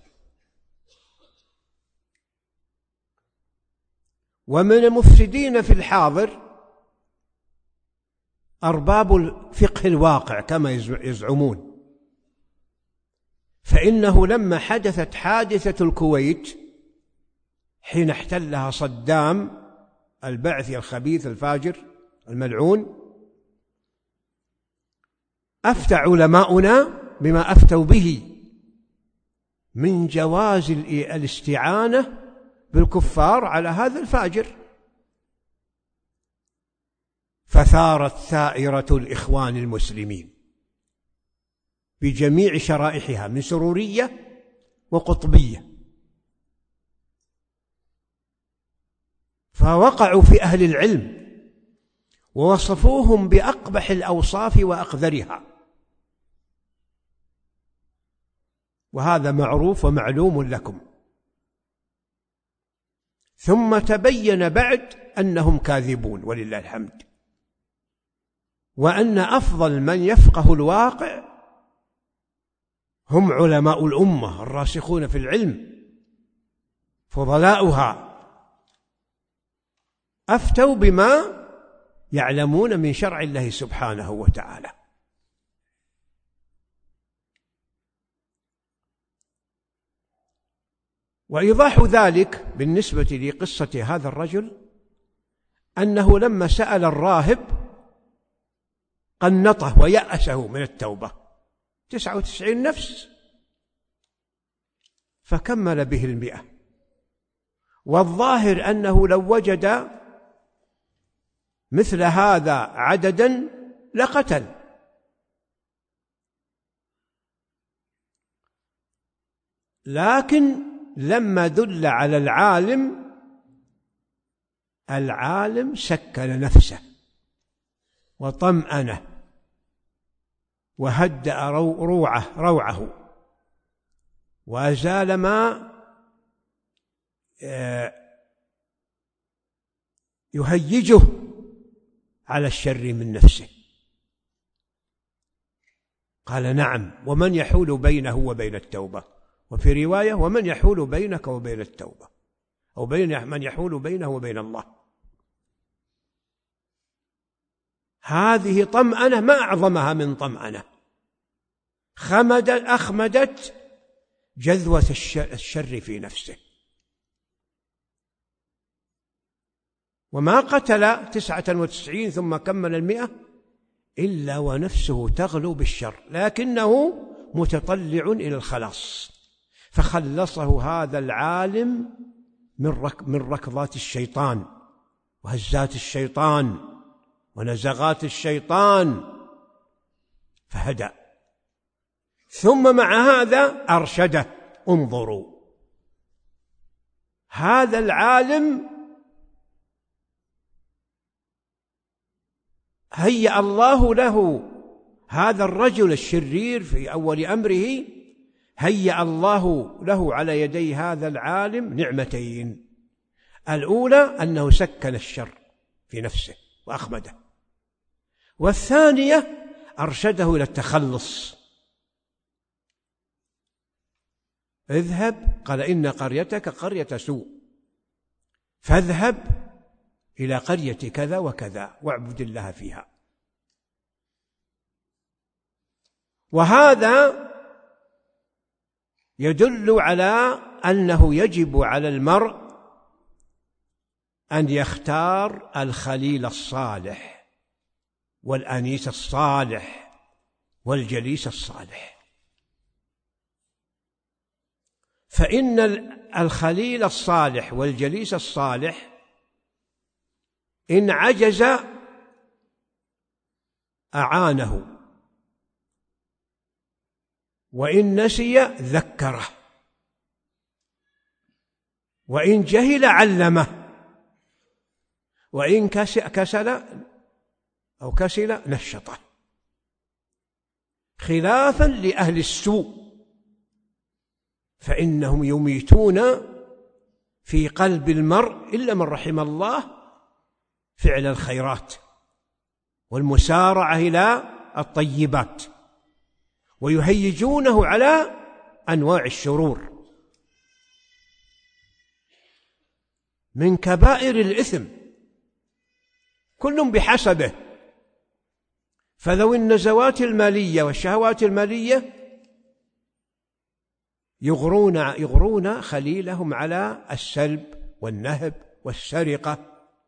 ومن المفسدين في الحاضر أرباب الفقه الواقع كما يزعمون، فإنه لما حدثت حادثة الكويت حين احتلها صدام البعثي الخبيث الفاجر الملعون، أفتى علماؤنا بما أفتوا به من جواز الاستعانة بالكفار على هذا الفاجر، فثارت ثائرة الإخوان المسلمين بجميع شرائحها من سرورية وقطبية، فوقعوا في أهل العلم ووصفوهم بأقبح الأوصاف وأقذرها، وهذا معروف ومعلوم لكم. ثم تبين بعد أنهم كاذبون ولله الحمد، وأن أفضل من يفقه الواقع هم علماء الأمة الراسخون في العلم فضلاؤها، أفتوا بما يعلمون من شرع الله سبحانه وتعالى. وإيضاح ذلك بالنسبة لقصة هذا الرجل أنه لما سأل الراهب قنطه ويأسه من التوبة، تسعة وتسعين نفس، فكمل به المئة. والظاهر أنه لو وجد مثل هذا عددا لقتل، لكن لما دل على العالم، العالم سكن نفسه وطمأنه وهدأ روعه روعه وأزال ما يهيجه على الشر من نفسه. قال نعم، ومن يحول بينه وبين التوبة، وفي رواية ومن يحول بينك وبين التوبة، أو بين من يحول بينه وبين الله. هذه طمأنة ما أعظمها من طمأنة، خمدت أخمدت جذوة الشر في نفسه. وما قتل تسعة وتسعين ثم كمل المئة إلا ونفسه تغلو بالشر، لكنه متطلع إلى الخلاص، فخلصه هذا العالم من رك من ركضات الشيطان وهزات الشيطان ونزغات الشيطان فهدأ. ثم مع هذا أرشده، انظروا هذا العالم هيأ الله له، هذا الرجل الشرير في أول أمره هيأ الله له على يدي هذا العالم نعمتين: الأولى أنه سكن الشر في نفسه وأخمده، والثانية أرشده إلى التخلص. اذهب، قال إن قريتك قرية سوء، فاذهب إلى قرية كذا وكذا واعبد الله فيها. وهذا يدل على أنه يجب على المرء أن يختار الخليل الصالح والأنيس الصالح والجليس الصالح، فإن الخليل الصالح والجليس الصالح إن عجز أعانه، وإن نسي ذكره، وإن جهل علمه، وإن كسل أو كسل نشطه، خلافا لأهل السوء فإنهم يميتون في قلب المرء إلا من رحم الله فعل الخيرات والمسارعة إلى الطيبات، ويهيجونه على أنواع الشرور من كبائر الإثم، كل بحسبه. فذوي النزوات المالية والشهوات المالية يغرون يغرون خليلهم على السلب والنهب والسرقة.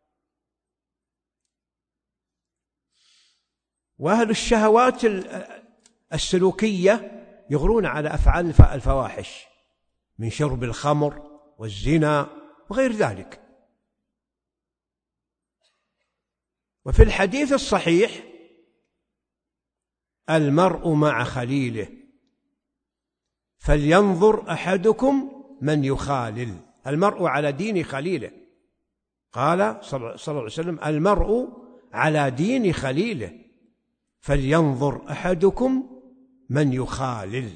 وأهل الشهوات السلوكية يغرون على أفعال الفواحش من شرب الخمر والزنا وغير ذلك. وفي الحديث الصحيح: المرء مع خليله فلينظر أحدكم من يخالل. المرء على دين خليله، قال صلى الله عليه وسلم: المرء على دين خليله فلينظر أحدكم من يخالل.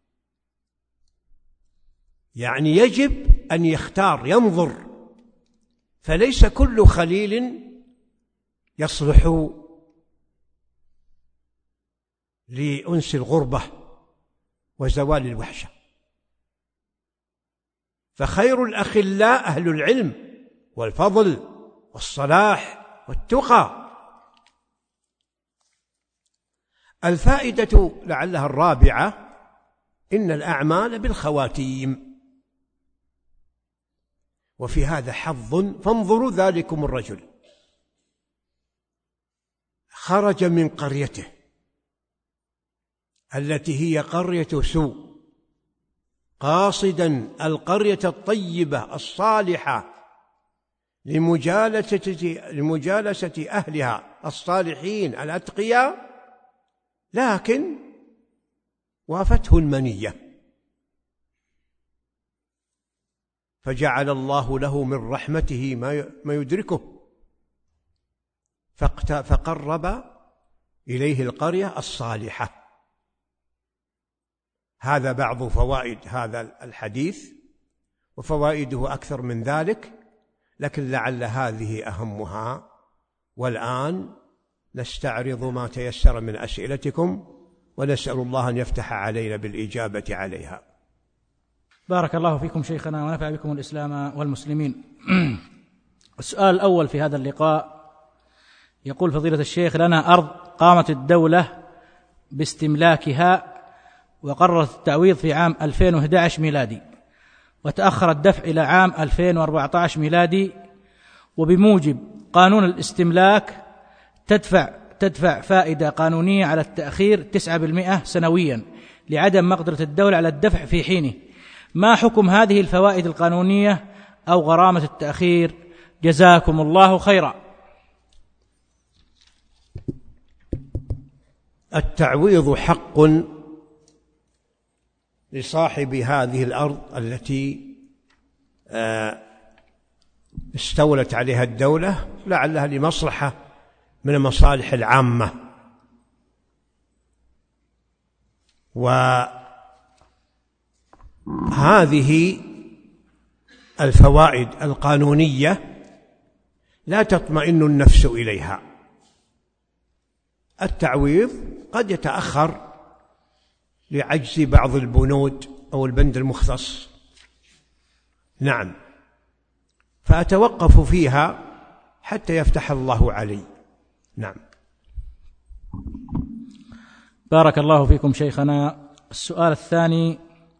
يعني يجب أن يختار، ينظر، فليس كل خليل يصلح لأنس الغربة وزوال الوحشة. فخير الأخلاء أهل العلم والفضل والصلاح والتقى. الفائدة لعلها الرابعة: إن الأعمال بالخواتيم. وفي هذا حظ. فانظروا ذلكم الرجل خرج من قريته التي هي قرية سوء قاصدا القرية الطيبة الصالحة لمجالسة, لمجالسة أهلها الصالحين الأتقياء، لكن وافته المنية فجعل الله له من رحمته ما يدركه، فقرب إليه القرية الصالحة. هذا بعض فوائد هذا الحديث، وفوائده أكثر من ذلك، لكن لعل هذه أهمها. والآن نستعرض ما تيسر من أسئلتكم، ونسأل الله أن يفتح علينا بالإجابة عليها. بارك الله فيكم شيخنا ونفع بكم الإسلام والمسلمين. السؤال الأول في هذا اللقاء يقول فضيلة الشيخ: لنا أرض قامت الدولة باستملاكها وقررت التعويض في عام ألفين وأحد عشر ميلادي، وتأخر الدفع إلى عام ألفين وأربعة عشر ميلادي، وبموجب قانون الاستملاك تدفع تدفع فائدة قانونية على التأخير تسعة بالمئة سنويا لعدم مقدرة الدولة على الدفع في حينه. ما حكم هذه الفوائد القانونية أو غرامة التأخير؟ جزاكم الله خيرا. التعويض حق لصاحب هذه الأرض التي استولت عليها الدولة، لعلها لمصلحة من المصالح العامة. وهذه الفوائد القانونية لا تطمئن النفس إليها. التعويض قد يتأخر لعجز بعض البنود أو البند المختص، نعم، فأتوقف فيها حتى يفتح الله علي. نعم. بارك الله فيكم شيخنا. السؤال الثاني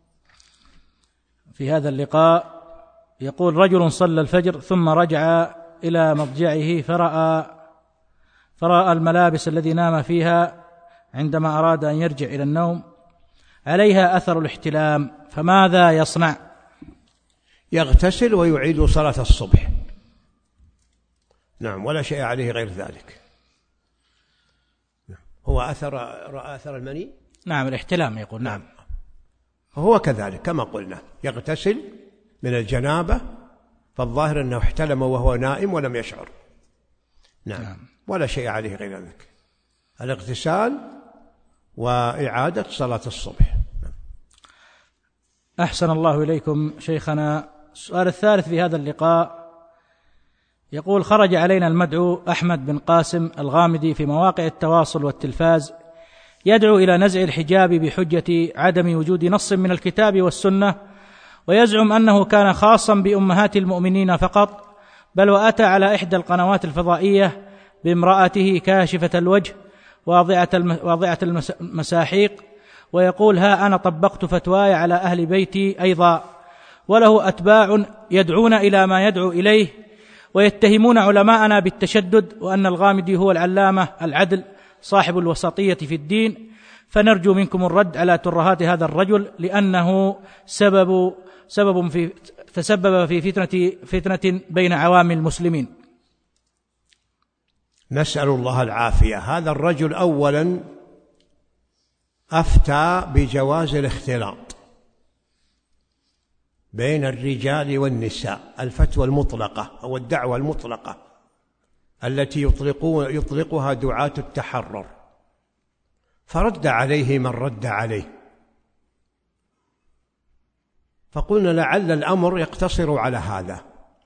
في هذا اللقاء يقول: رجل صلى الفجر ثم رجع إلى مضجعه فرأى فرأى الملابس الذي نام فيها عندما أراد أن يرجع إلى النوم عليها أثر الاحتلام، فماذا يصنع؟ يغتسل ويعيد صلاة الصبح، نعم، ولا شيء عليه غير ذلك. هو أثر رأى أثر المني، نعم، الاحتلام يقول، نعم، هو كذلك كما قلنا، يغتسل من الجنابة، فالظاهر أنه احتلم وهو نائم ولم يشعر، نعم, نعم. ولا شيء عليه غير ذلك، الاغتسال وإعادة صلاة الصبح. أحسن الله إليكم شيخنا. السؤال الثالث في هذا اللقاء يقول: خرج علينا المدعو أحمد بن قاسم الغامدي في مواقع التواصل والتلفاز يدعو إلى نزع الحجاب بحجة عدم وجود نص من الكتاب والسنة، ويزعم أنه كان خاصا بأمهات المؤمنين فقط، بل وأتى على إحدى القنوات الفضائية بامرأته كاشفة الوجه واضعة المساحيق، ويقول: ها أنا طبقت فتواي على أهل بيتي أيضا. وله أتباع يدعون إلى ما يدعو إليه، ويتهمون علماءنا بالتشدد، وأن الغامدي هو العلامة العدل صاحب الوسطية في الدين. فنرجو منكم الرد على ترهات هذا الرجل، لأنه سبب سبب في تسبب في فتنة فتنة بين عوام المسلمين. نسأل الله العافية. هذا الرجل أولا أفتى بجواز الاختلاط بين الرجال والنساء، الفتوى المطلقة أو الدعوة المطلقة التي يطلقون يطلقها دعاة التحرر، فرد عليه من رد عليه، فقلنا لعل الأمر يقتصر على هذا.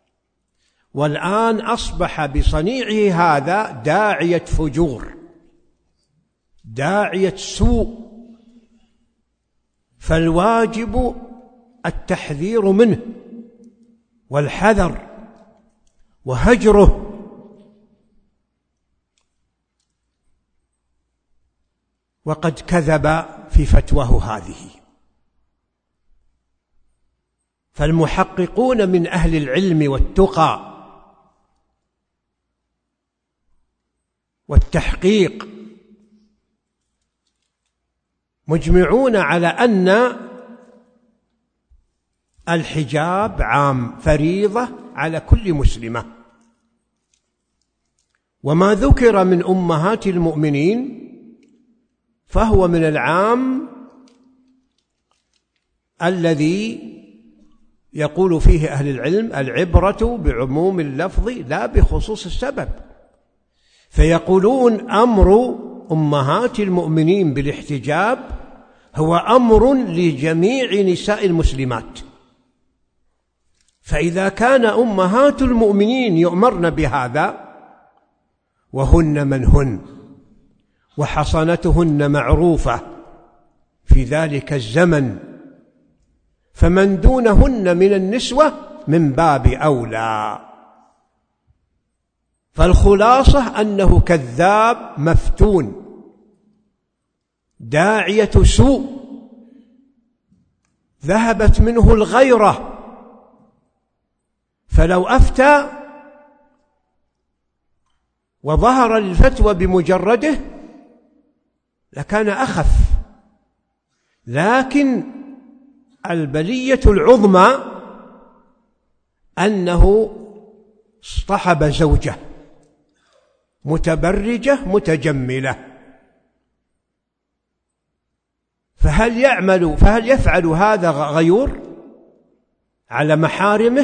والآن أصبح بصنيعه هذا داعية فجور، داعية سوء، فالواجب التحذير منه والحذر وهجره. وقد كذب في فتواه هذه. فالمحققون من أهل العلم والتقى والتحقيق مجمعون على أن الحجاب عام، فريضة على كل مسلمة. وما ذكر من أمهات المؤمنين فهو من العام الذي يقول فيه أهل العلم العبرة بعموم اللفظ لا بخصوص السبب، فيقولون أمر أمهات المؤمنين بالاحتجاب هو أمر لجميع نساء المسلمات. فإذا كان أمهات المؤمنين يؤمرن بهذا وهن من هن وحصنتهن معروفة في ذلك الزمن، فمن دونهن من النسوة من باب أولى. فالخلاصة أنه كذاب مفتون داعية سوء ذهبت منه الغيرة، فلو أفتى وظهر الفتوى بمجرده لكان أخف. لكن البلية العظمى أنه اصطحب زوجة متبرجة متجملة، فهل يعمل فهل يفعل هذا غيور على محارمه؟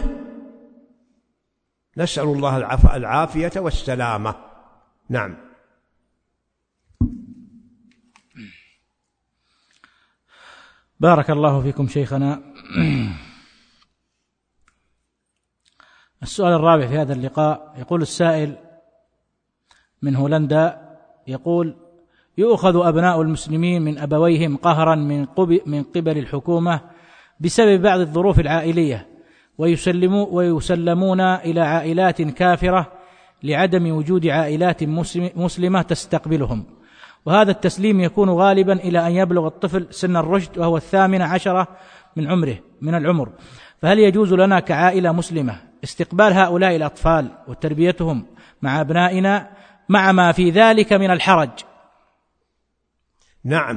نسأل الله العافية والسلامة. نعم. بارك الله فيكم شيخنا. السؤال الرابع في هذا اللقاء، يقول السائل من هولندا، يقول: يؤخذ أبناء المسلمين من أبويهم قهرا من من قبل الحكومة بسبب بعض الظروف العائلية، ويسلموا ويسلمون إلى عائلات كافرة لعدم وجود عائلات مسلمة تستقبلهم، وهذا التسليم يكون غالبا إلى أن يبلغ الطفل سن الرشد وهو الثامنة عشرة من عمره من العمر. فهل يجوز لنا كعائلة مسلمة استقبال هؤلاء الأطفال وتربيتهم مع أبنائنا مع ما في ذلك من الحرج؟ نعم،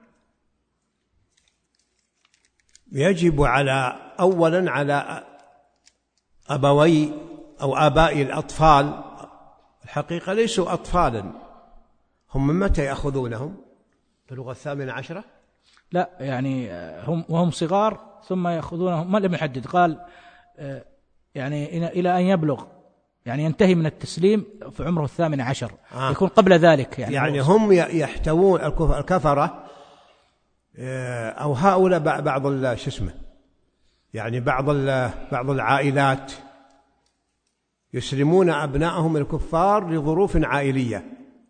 يجب على أولا على أبوي أو آباء الأطفال، الحقيقة ليسوا أطفالا، هم من متى يأخذونهم؟ بلغ الثامنة عشرة؟ لا، يعني هم وهم صغار ثم يأخذونهم، ما لم يحدد، قال يعني إلى أن يبلغ، يعني ينتهي من التسليم في عمره الثامن عشر. آه. يكون قبل ذلك يعني, يعني هم يحتوون الكفرة أو هؤلاء بعض شو اسمه يعني بعض بعض العائلات يسلمون أبنائهم الكفار لظروف عائلية.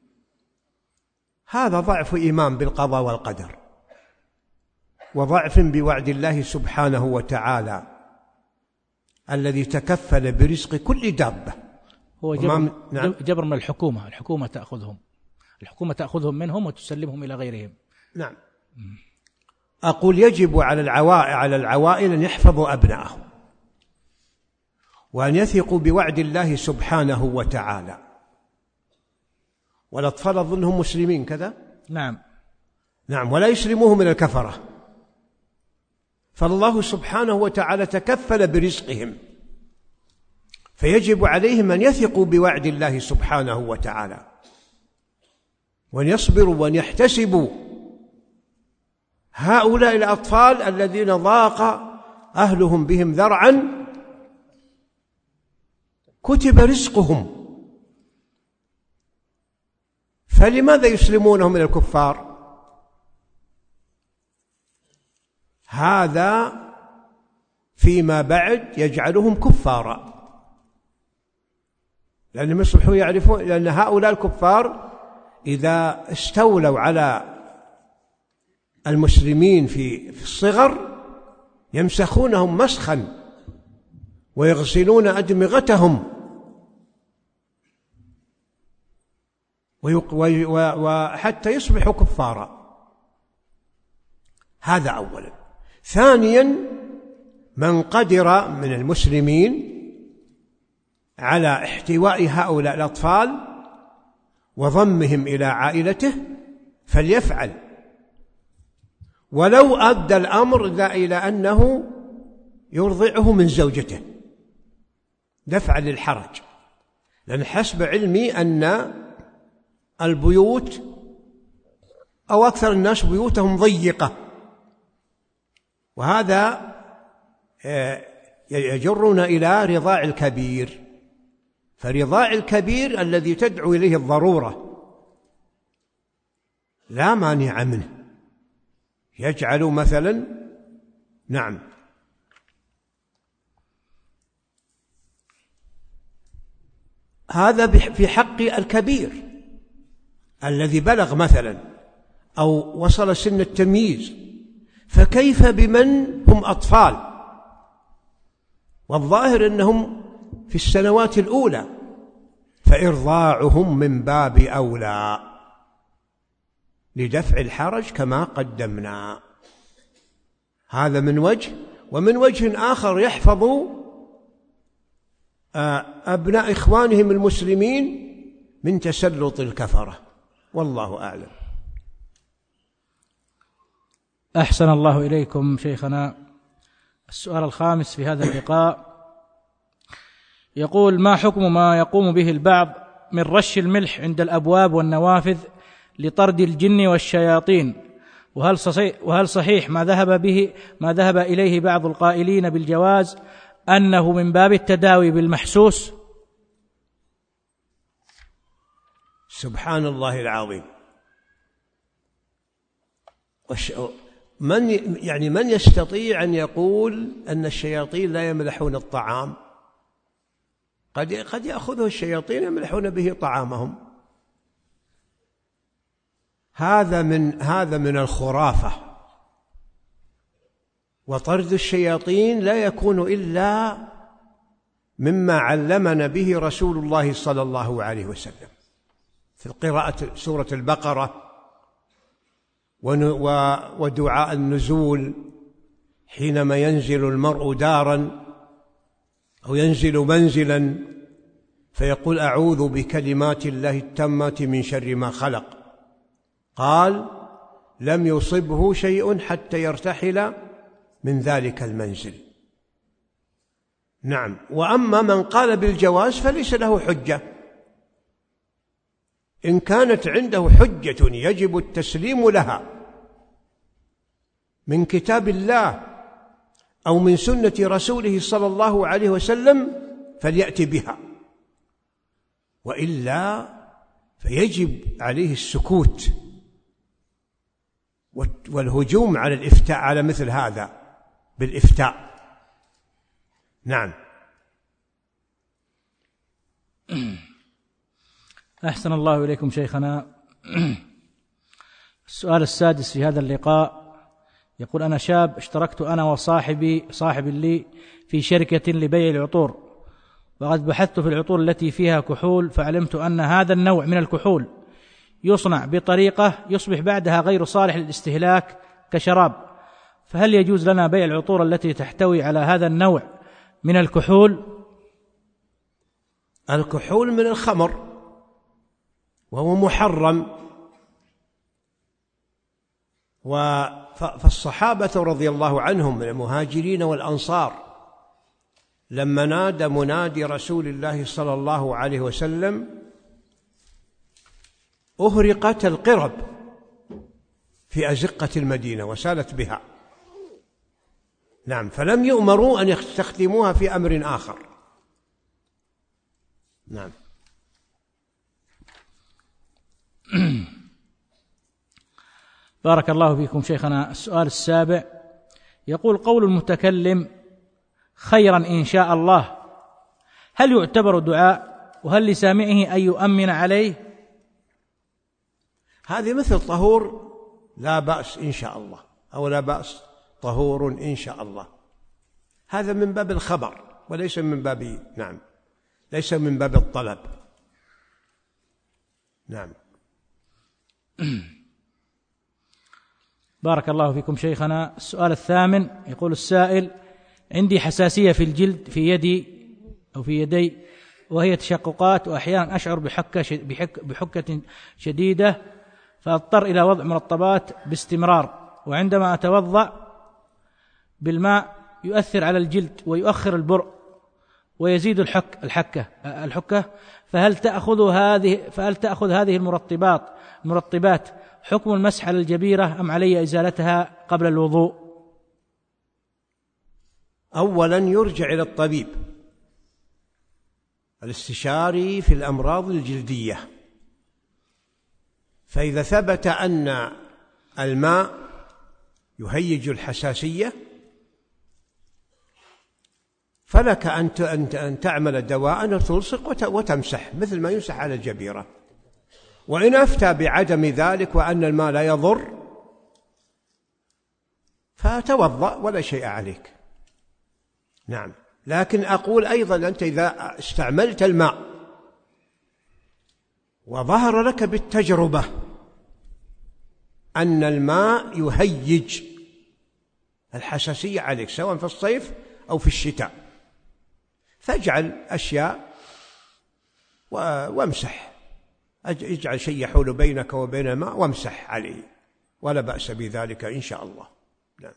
هذا ضعف إيمان بالقضاء والقدر، وضعف بوعد الله سبحانه وتعالى الذي تكفل برزق كل دابة. هو جبر, نعم؟ جبر من الحكومة، الحكومة تأخذهم الحكومة تأخذهم منهم وتسلمهم إلى غيرهم. نعم. أقول يجب على العوائل على العوائل أن يحفظوا أبنائهم وأن يثقوا بوعد الله سبحانه وتعالى. والأطفال أظنهم مسلمين كذا؟ نعم نعم، ولا يسلموهم من الكفرة، فالله سبحانه وتعالى تكفل برزقهم، فيجب عليهم أن يثقوا بوعد الله سبحانه وتعالى وأن يصبروا وأن يحتسبوا. هؤلاء الأطفال الذين ضاق أهلهم بهم ذرعا كتب رزقهم، فلماذا يسلمونهم إلى الكفار؟ هذا فيما بعد يجعلهم كفارا، لأنهم يصبحوا يعرفون، لأن هؤلاء الكفار إذا استولوا على المسلمين في الصغر يمسخونهم مسخا ويغسلون أدمغتهم وحتى يصبحوا كفارا. هذا أولا. ثانيا، من قدر من المسلمين على احتواء هؤلاء الأطفال وضمهم إلى عائلته فليفعل، ولو أدى الأمر إلى أنه يرضعه من زوجته دفعا للحرج، لأن حسب علمي أن البيوت أو أكثر الناس بيوتهم ضيقة، وهذا يجرنا إلى رضاع الكبير، فرضاع الكبير الذي تدعو إليه الضرورة لا مانع منه، يجعل مثلا نعم هذا في حق الكبير الذي بلغ مثلا أو وصل سن التمييز، فكيف بمن هم أطفال والظاهر أنهم في السنوات الأولى، فإرضاعهم من باب أولى لدفع الحرج كما قدمنا. هذا من وجه. ومن وجه آخر يحفظ أبناء إخوانهم المسلمين من تسلط الكفرة، والله أعلم. أحسن الله إليكم شيخنا. السؤال الخامس في هذا اللقاء يقول: ما حكم ما يقوم به البعض من رش الملح عند الأبواب والنوافذ لطرد الجن والشياطين؟ وهل صحيح, وهل صحيح ما ذهب به ما ذهب إليه بعض القائلين بالجواز أنه من باب التداوي بالمحسوس؟ سبحان الله العظيم. من يعني من يستطيع أن يقول أن الشياطين لا يملحون الطعام؟ قد قد يأخذه الشياطين يملحون به طعامهم. هذا من هذا من الخرافة. وطرد الشياطين لا يكون إلا مما علمنا به رسول الله صلى الله عليه وسلم في قراءة سورة البقرة ودعاء النزول حينما ينزل المرء دارا أو ينزل منزلا فيقول: أعوذ بكلمات الله التامات من شر ما خلق. قال: لم يصبه شيء حتى يرتحل من ذلك المنزل. نعم. وأما من قال بالجواز فليس له حجة. إن كانت عنده حجة يجب التسليم لها من كتاب الله أو من سنة رسوله صلى الله عليه وسلم فليأتي بها، وإلا فيجب عليه السكوت والهجوم على الإفتاء على مثل هذا بالإفتاء. نعم. أحسن الله إليكم شيخنا. السؤال السادس في هذا اللقاء يقول: أنا شاب اشتركت أنا وصاحبي صاحب لي في شركة لبيع العطور، وقد بحثت في العطور التي فيها كحول، فعلمت أن هذا النوع من الكحول يصنع بطريقة يصبح بعدها غير صالح للاستهلاك كشراب، فهل يجوز لنا بيع العطور التي تحتوي على هذا النوع من الكحول؟ الكحول من الخمر وهو محرم. فالصحابة رضي الله عنهم من المهاجرين والأنصار لما نادى منادي رسول الله صلى الله عليه وسلم أهرقت القرب في أزقة المدينة وسالت بها. نعم. فلم يؤمروا أن يستخدموها في أمر آخر. نعم. بارك الله فيكم شيخنا. السؤال السابع يقول: قول المتكلم خيرا إن شاء الله هل يعتبر دعاء؟ وهل لسامعه أن يؤمن عليه؟ هذه مثل طهور لا بأس إن شاء الله، أو لا بأس طهور إن شاء الله. هذا من باب الخبر وليس من باب نعم ليس من باب الطلب. نعم. بارك الله فيكم شيخنا. السؤال الثامن يقول السائل: عندي حساسية في الجلد في يدي أو في يدي، وهي تشققات، وأحيانا أشعر بحكة بحك بحكة شديدة، فأضطر إلى وضع مرطبات باستمرار، وعندما أتوضأ بالماء يؤثر على الجلد ويؤخر البرء ويزيد الحك الحكة الحكة فهل تأخذ هذه فهل تأخذ هذه المرطبات المرطبات حكم المسح على الجبيرة، أم علي إزالتها قبل الوضوء؟ أولا يرجع إلى الطبيب الاستشاري في الأمراض الجلدية، فإذا ثبت أن الماء يهيج الحساسية فلك أن تعمل دواء وتلصق وتمسح مثل ما يمسح على الجبيرة. وإن أفتى بعدم ذلك وأن الماء لا يضر فتوضأ ولا شيء عليك. نعم. لكن أقول أيضا أنت إذا استعملت الماء وظهر لك بالتجربة أن الماء يهيج الحساسية عليك سواء في الصيف أو في الشتاء، فاجعل أشياء وامسح، اجعل شيء يحول بينك وبين الماء وامسح عليه، ولا بأس بذلك إن شاء الله. نعم.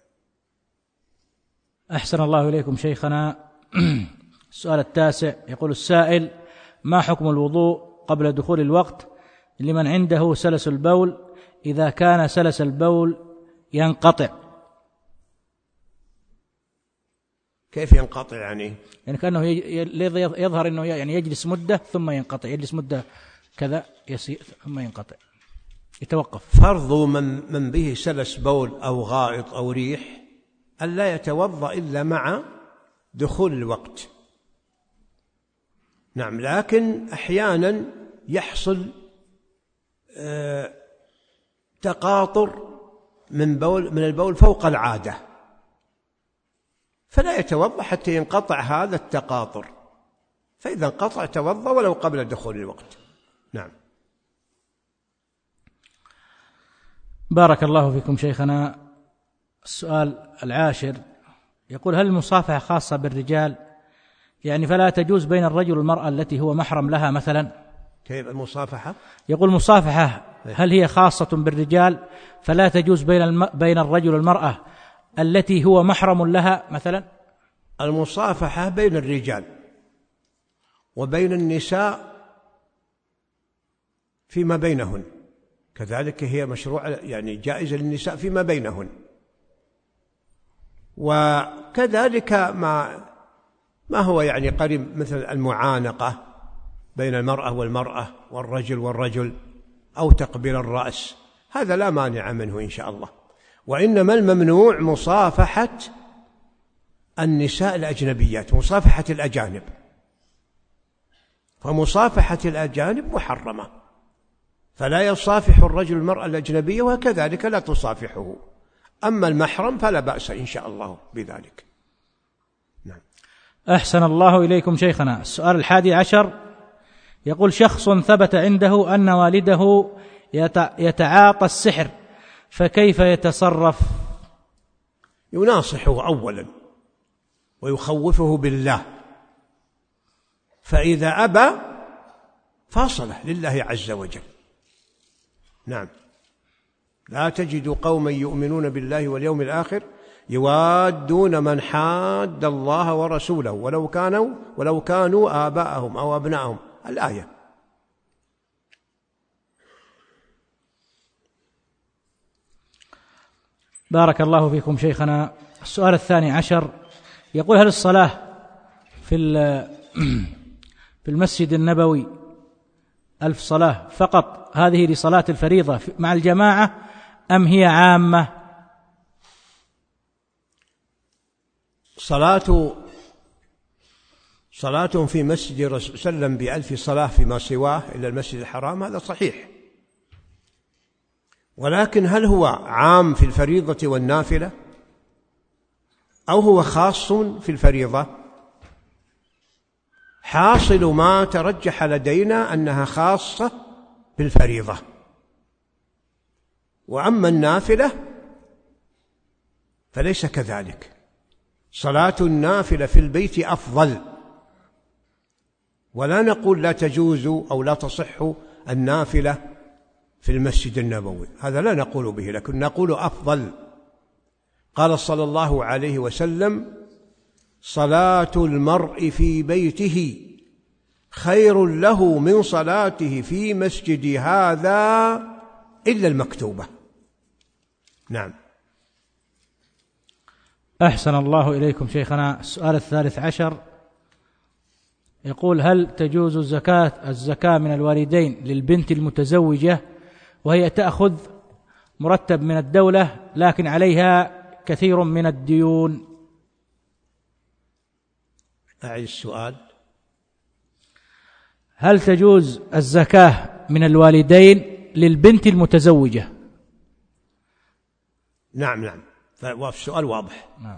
أحسن الله إليكم شيخنا. السؤال التاسع يقول السائل: ما حكم الوضوء قبل دخول الوقت لمن عنده سلس البول إذا كان سلس البول ينقطع؟ كيف ينقطع يعني؟ يعني كأنه يظهر أنه يعني يجلس مدة ثم ينقطع، يجلس مدة كذا يسير ثم ينقطع، يتوقف. فرض من, من به سلس بول أو غائط أو ريح أن لا يتوضأ إلا مع دخول الوقت. نعم. لكن أحيانا يحصل آه تقاطر من بول من البول فوق العادة، فلا يتوضأ حتى ينقطع هذا التقاطر، فإذا انقطع توضأ ولو قبل دخول الوقت. نعم. بارك الله فيكم شيخنا. السؤال العاشر يقول: هل المصافحة خاصة بالرجال؟ يعني فلا تجوز بين الرجل والمرأة التي هو محرم لها مثلا؟ كيف المصافحة؟ يقول المصافحة هل هي خاصة بالرجال فلا تجوز بين الم... بين الرجل والمرأة التي هو محرم لها مثلا؟ المصافحة بين الرجال وبين النساء فيما بينهن، كذلك هي مشروع يعني جائزة للنساء فيما بينهن، وكذلك ما ما هو يعني قريب مثل المعانقة بين المرأة والمرأة والرجل والرجل أو تقبيل الرأس، هذا لا مانع منه إن شاء الله. وإنما الممنوع مصافحة النساء الأجنبيات، مصافحة الأجانب، فمصافحة الأجانب محرمة، فلا يصافح الرجل المرأة الأجنبية وكذلك لا تصافحه. أما المحرم فلا بأس إن شاء الله بذلك. نعم. أحسن الله إليكم شيخنا. السؤال الحادي عشر يقول: شخص ثبت عنده أن والده يتعاطى السحر، فكيف يتصرف؟ يناصحه أولا ويخوفه بالله، فإذا أبى فاصله لله عز وجل. نعم. لا تجد قوما يؤمنون بالله واليوم الآخر يوادون من حاد الله ورسوله ولو كانوا ولو كانوا آباءهم أو أبناءهم، الآية. بارك الله فيكم شيخنا. السؤال الثاني عشر يقول: هل الصلاة في في المسجد النبوي ألف صلاة فقط هذه لصلاة الفريضة مع الجماعة أم هي عامة؟ صلاة صلاة في مسجد الرسول صلى الله عليه وسلم بألف صلاة فيما سواه إلا المسجد الحرام، هذا صحيح، ولكن هل هو عام في الفريضة والنافلة أو هو خاص في الفريضة؟ حاصل ما ترجح لدينا أنها خاصة بالفريضة، وأما النافلة فليس كذلك. صلاة النافلة في البيت أفضل، ولا نقول لا تجوز أو لا تصح النافلة في المسجد النبوي، هذا لا نقول به، لكن نقول أفضل. قال صلى الله عليه وسلم: صلاة المرء في بيته خير له من صلاته في مسجد هذا إلا المكتوبة. نعم. أحسن الله إليكم شيخنا. السؤال الثالث عشر يقول: هل تجوز الزكاة الزكاة من الوالدين للبنت المتزوجة وهي تأخذ مرتب من الدولة لكن عليها كثير من الديون؟ أعيد السؤال. هل تجوز الزكاة من الوالدين للبنت المتزوجة؟ نعم نعم، فالسؤال واضح. نعم.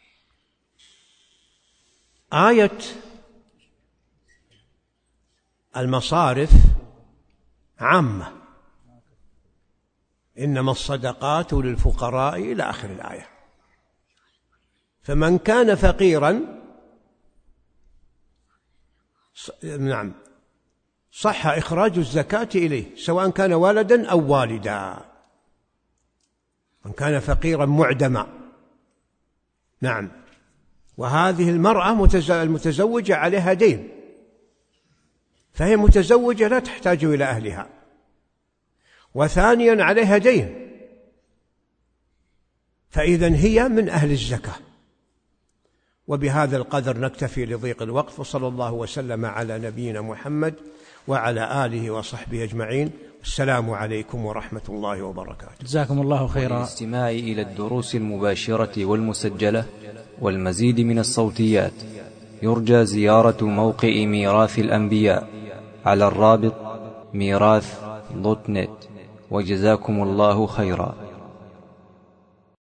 آية المصارف عامة: إنما الصدقات للفقراء إلى آخر الآية. فمن كان فقيرا نعم صح إخراج الزكاة إليه، سواء كان ولدا أو والدا، من كان فقيرا معدما. نعم. وهذه المرأة المتزوجة عليها دين، فهي متزوجة لا تحتاج إلى أهلها، وثانيا عليها دين، فإذن هي من أهل الزكاة. وبهذا القدر نكتفي لضيق الوقت، وصلى الله وسلم على نبينا محمد وعلى آله وصحبه أجمعين. السلام عليكم ورحمة الله وبركاته. جزاكم الله خيرا. للاستماع إلى الدروس المباشرة والمسجلة والمزيد من الصوتيات يرجى زيارة موقع ميراث الأنبياء على الرابط ميراث دوت نت. وجزاكم الله خيرا.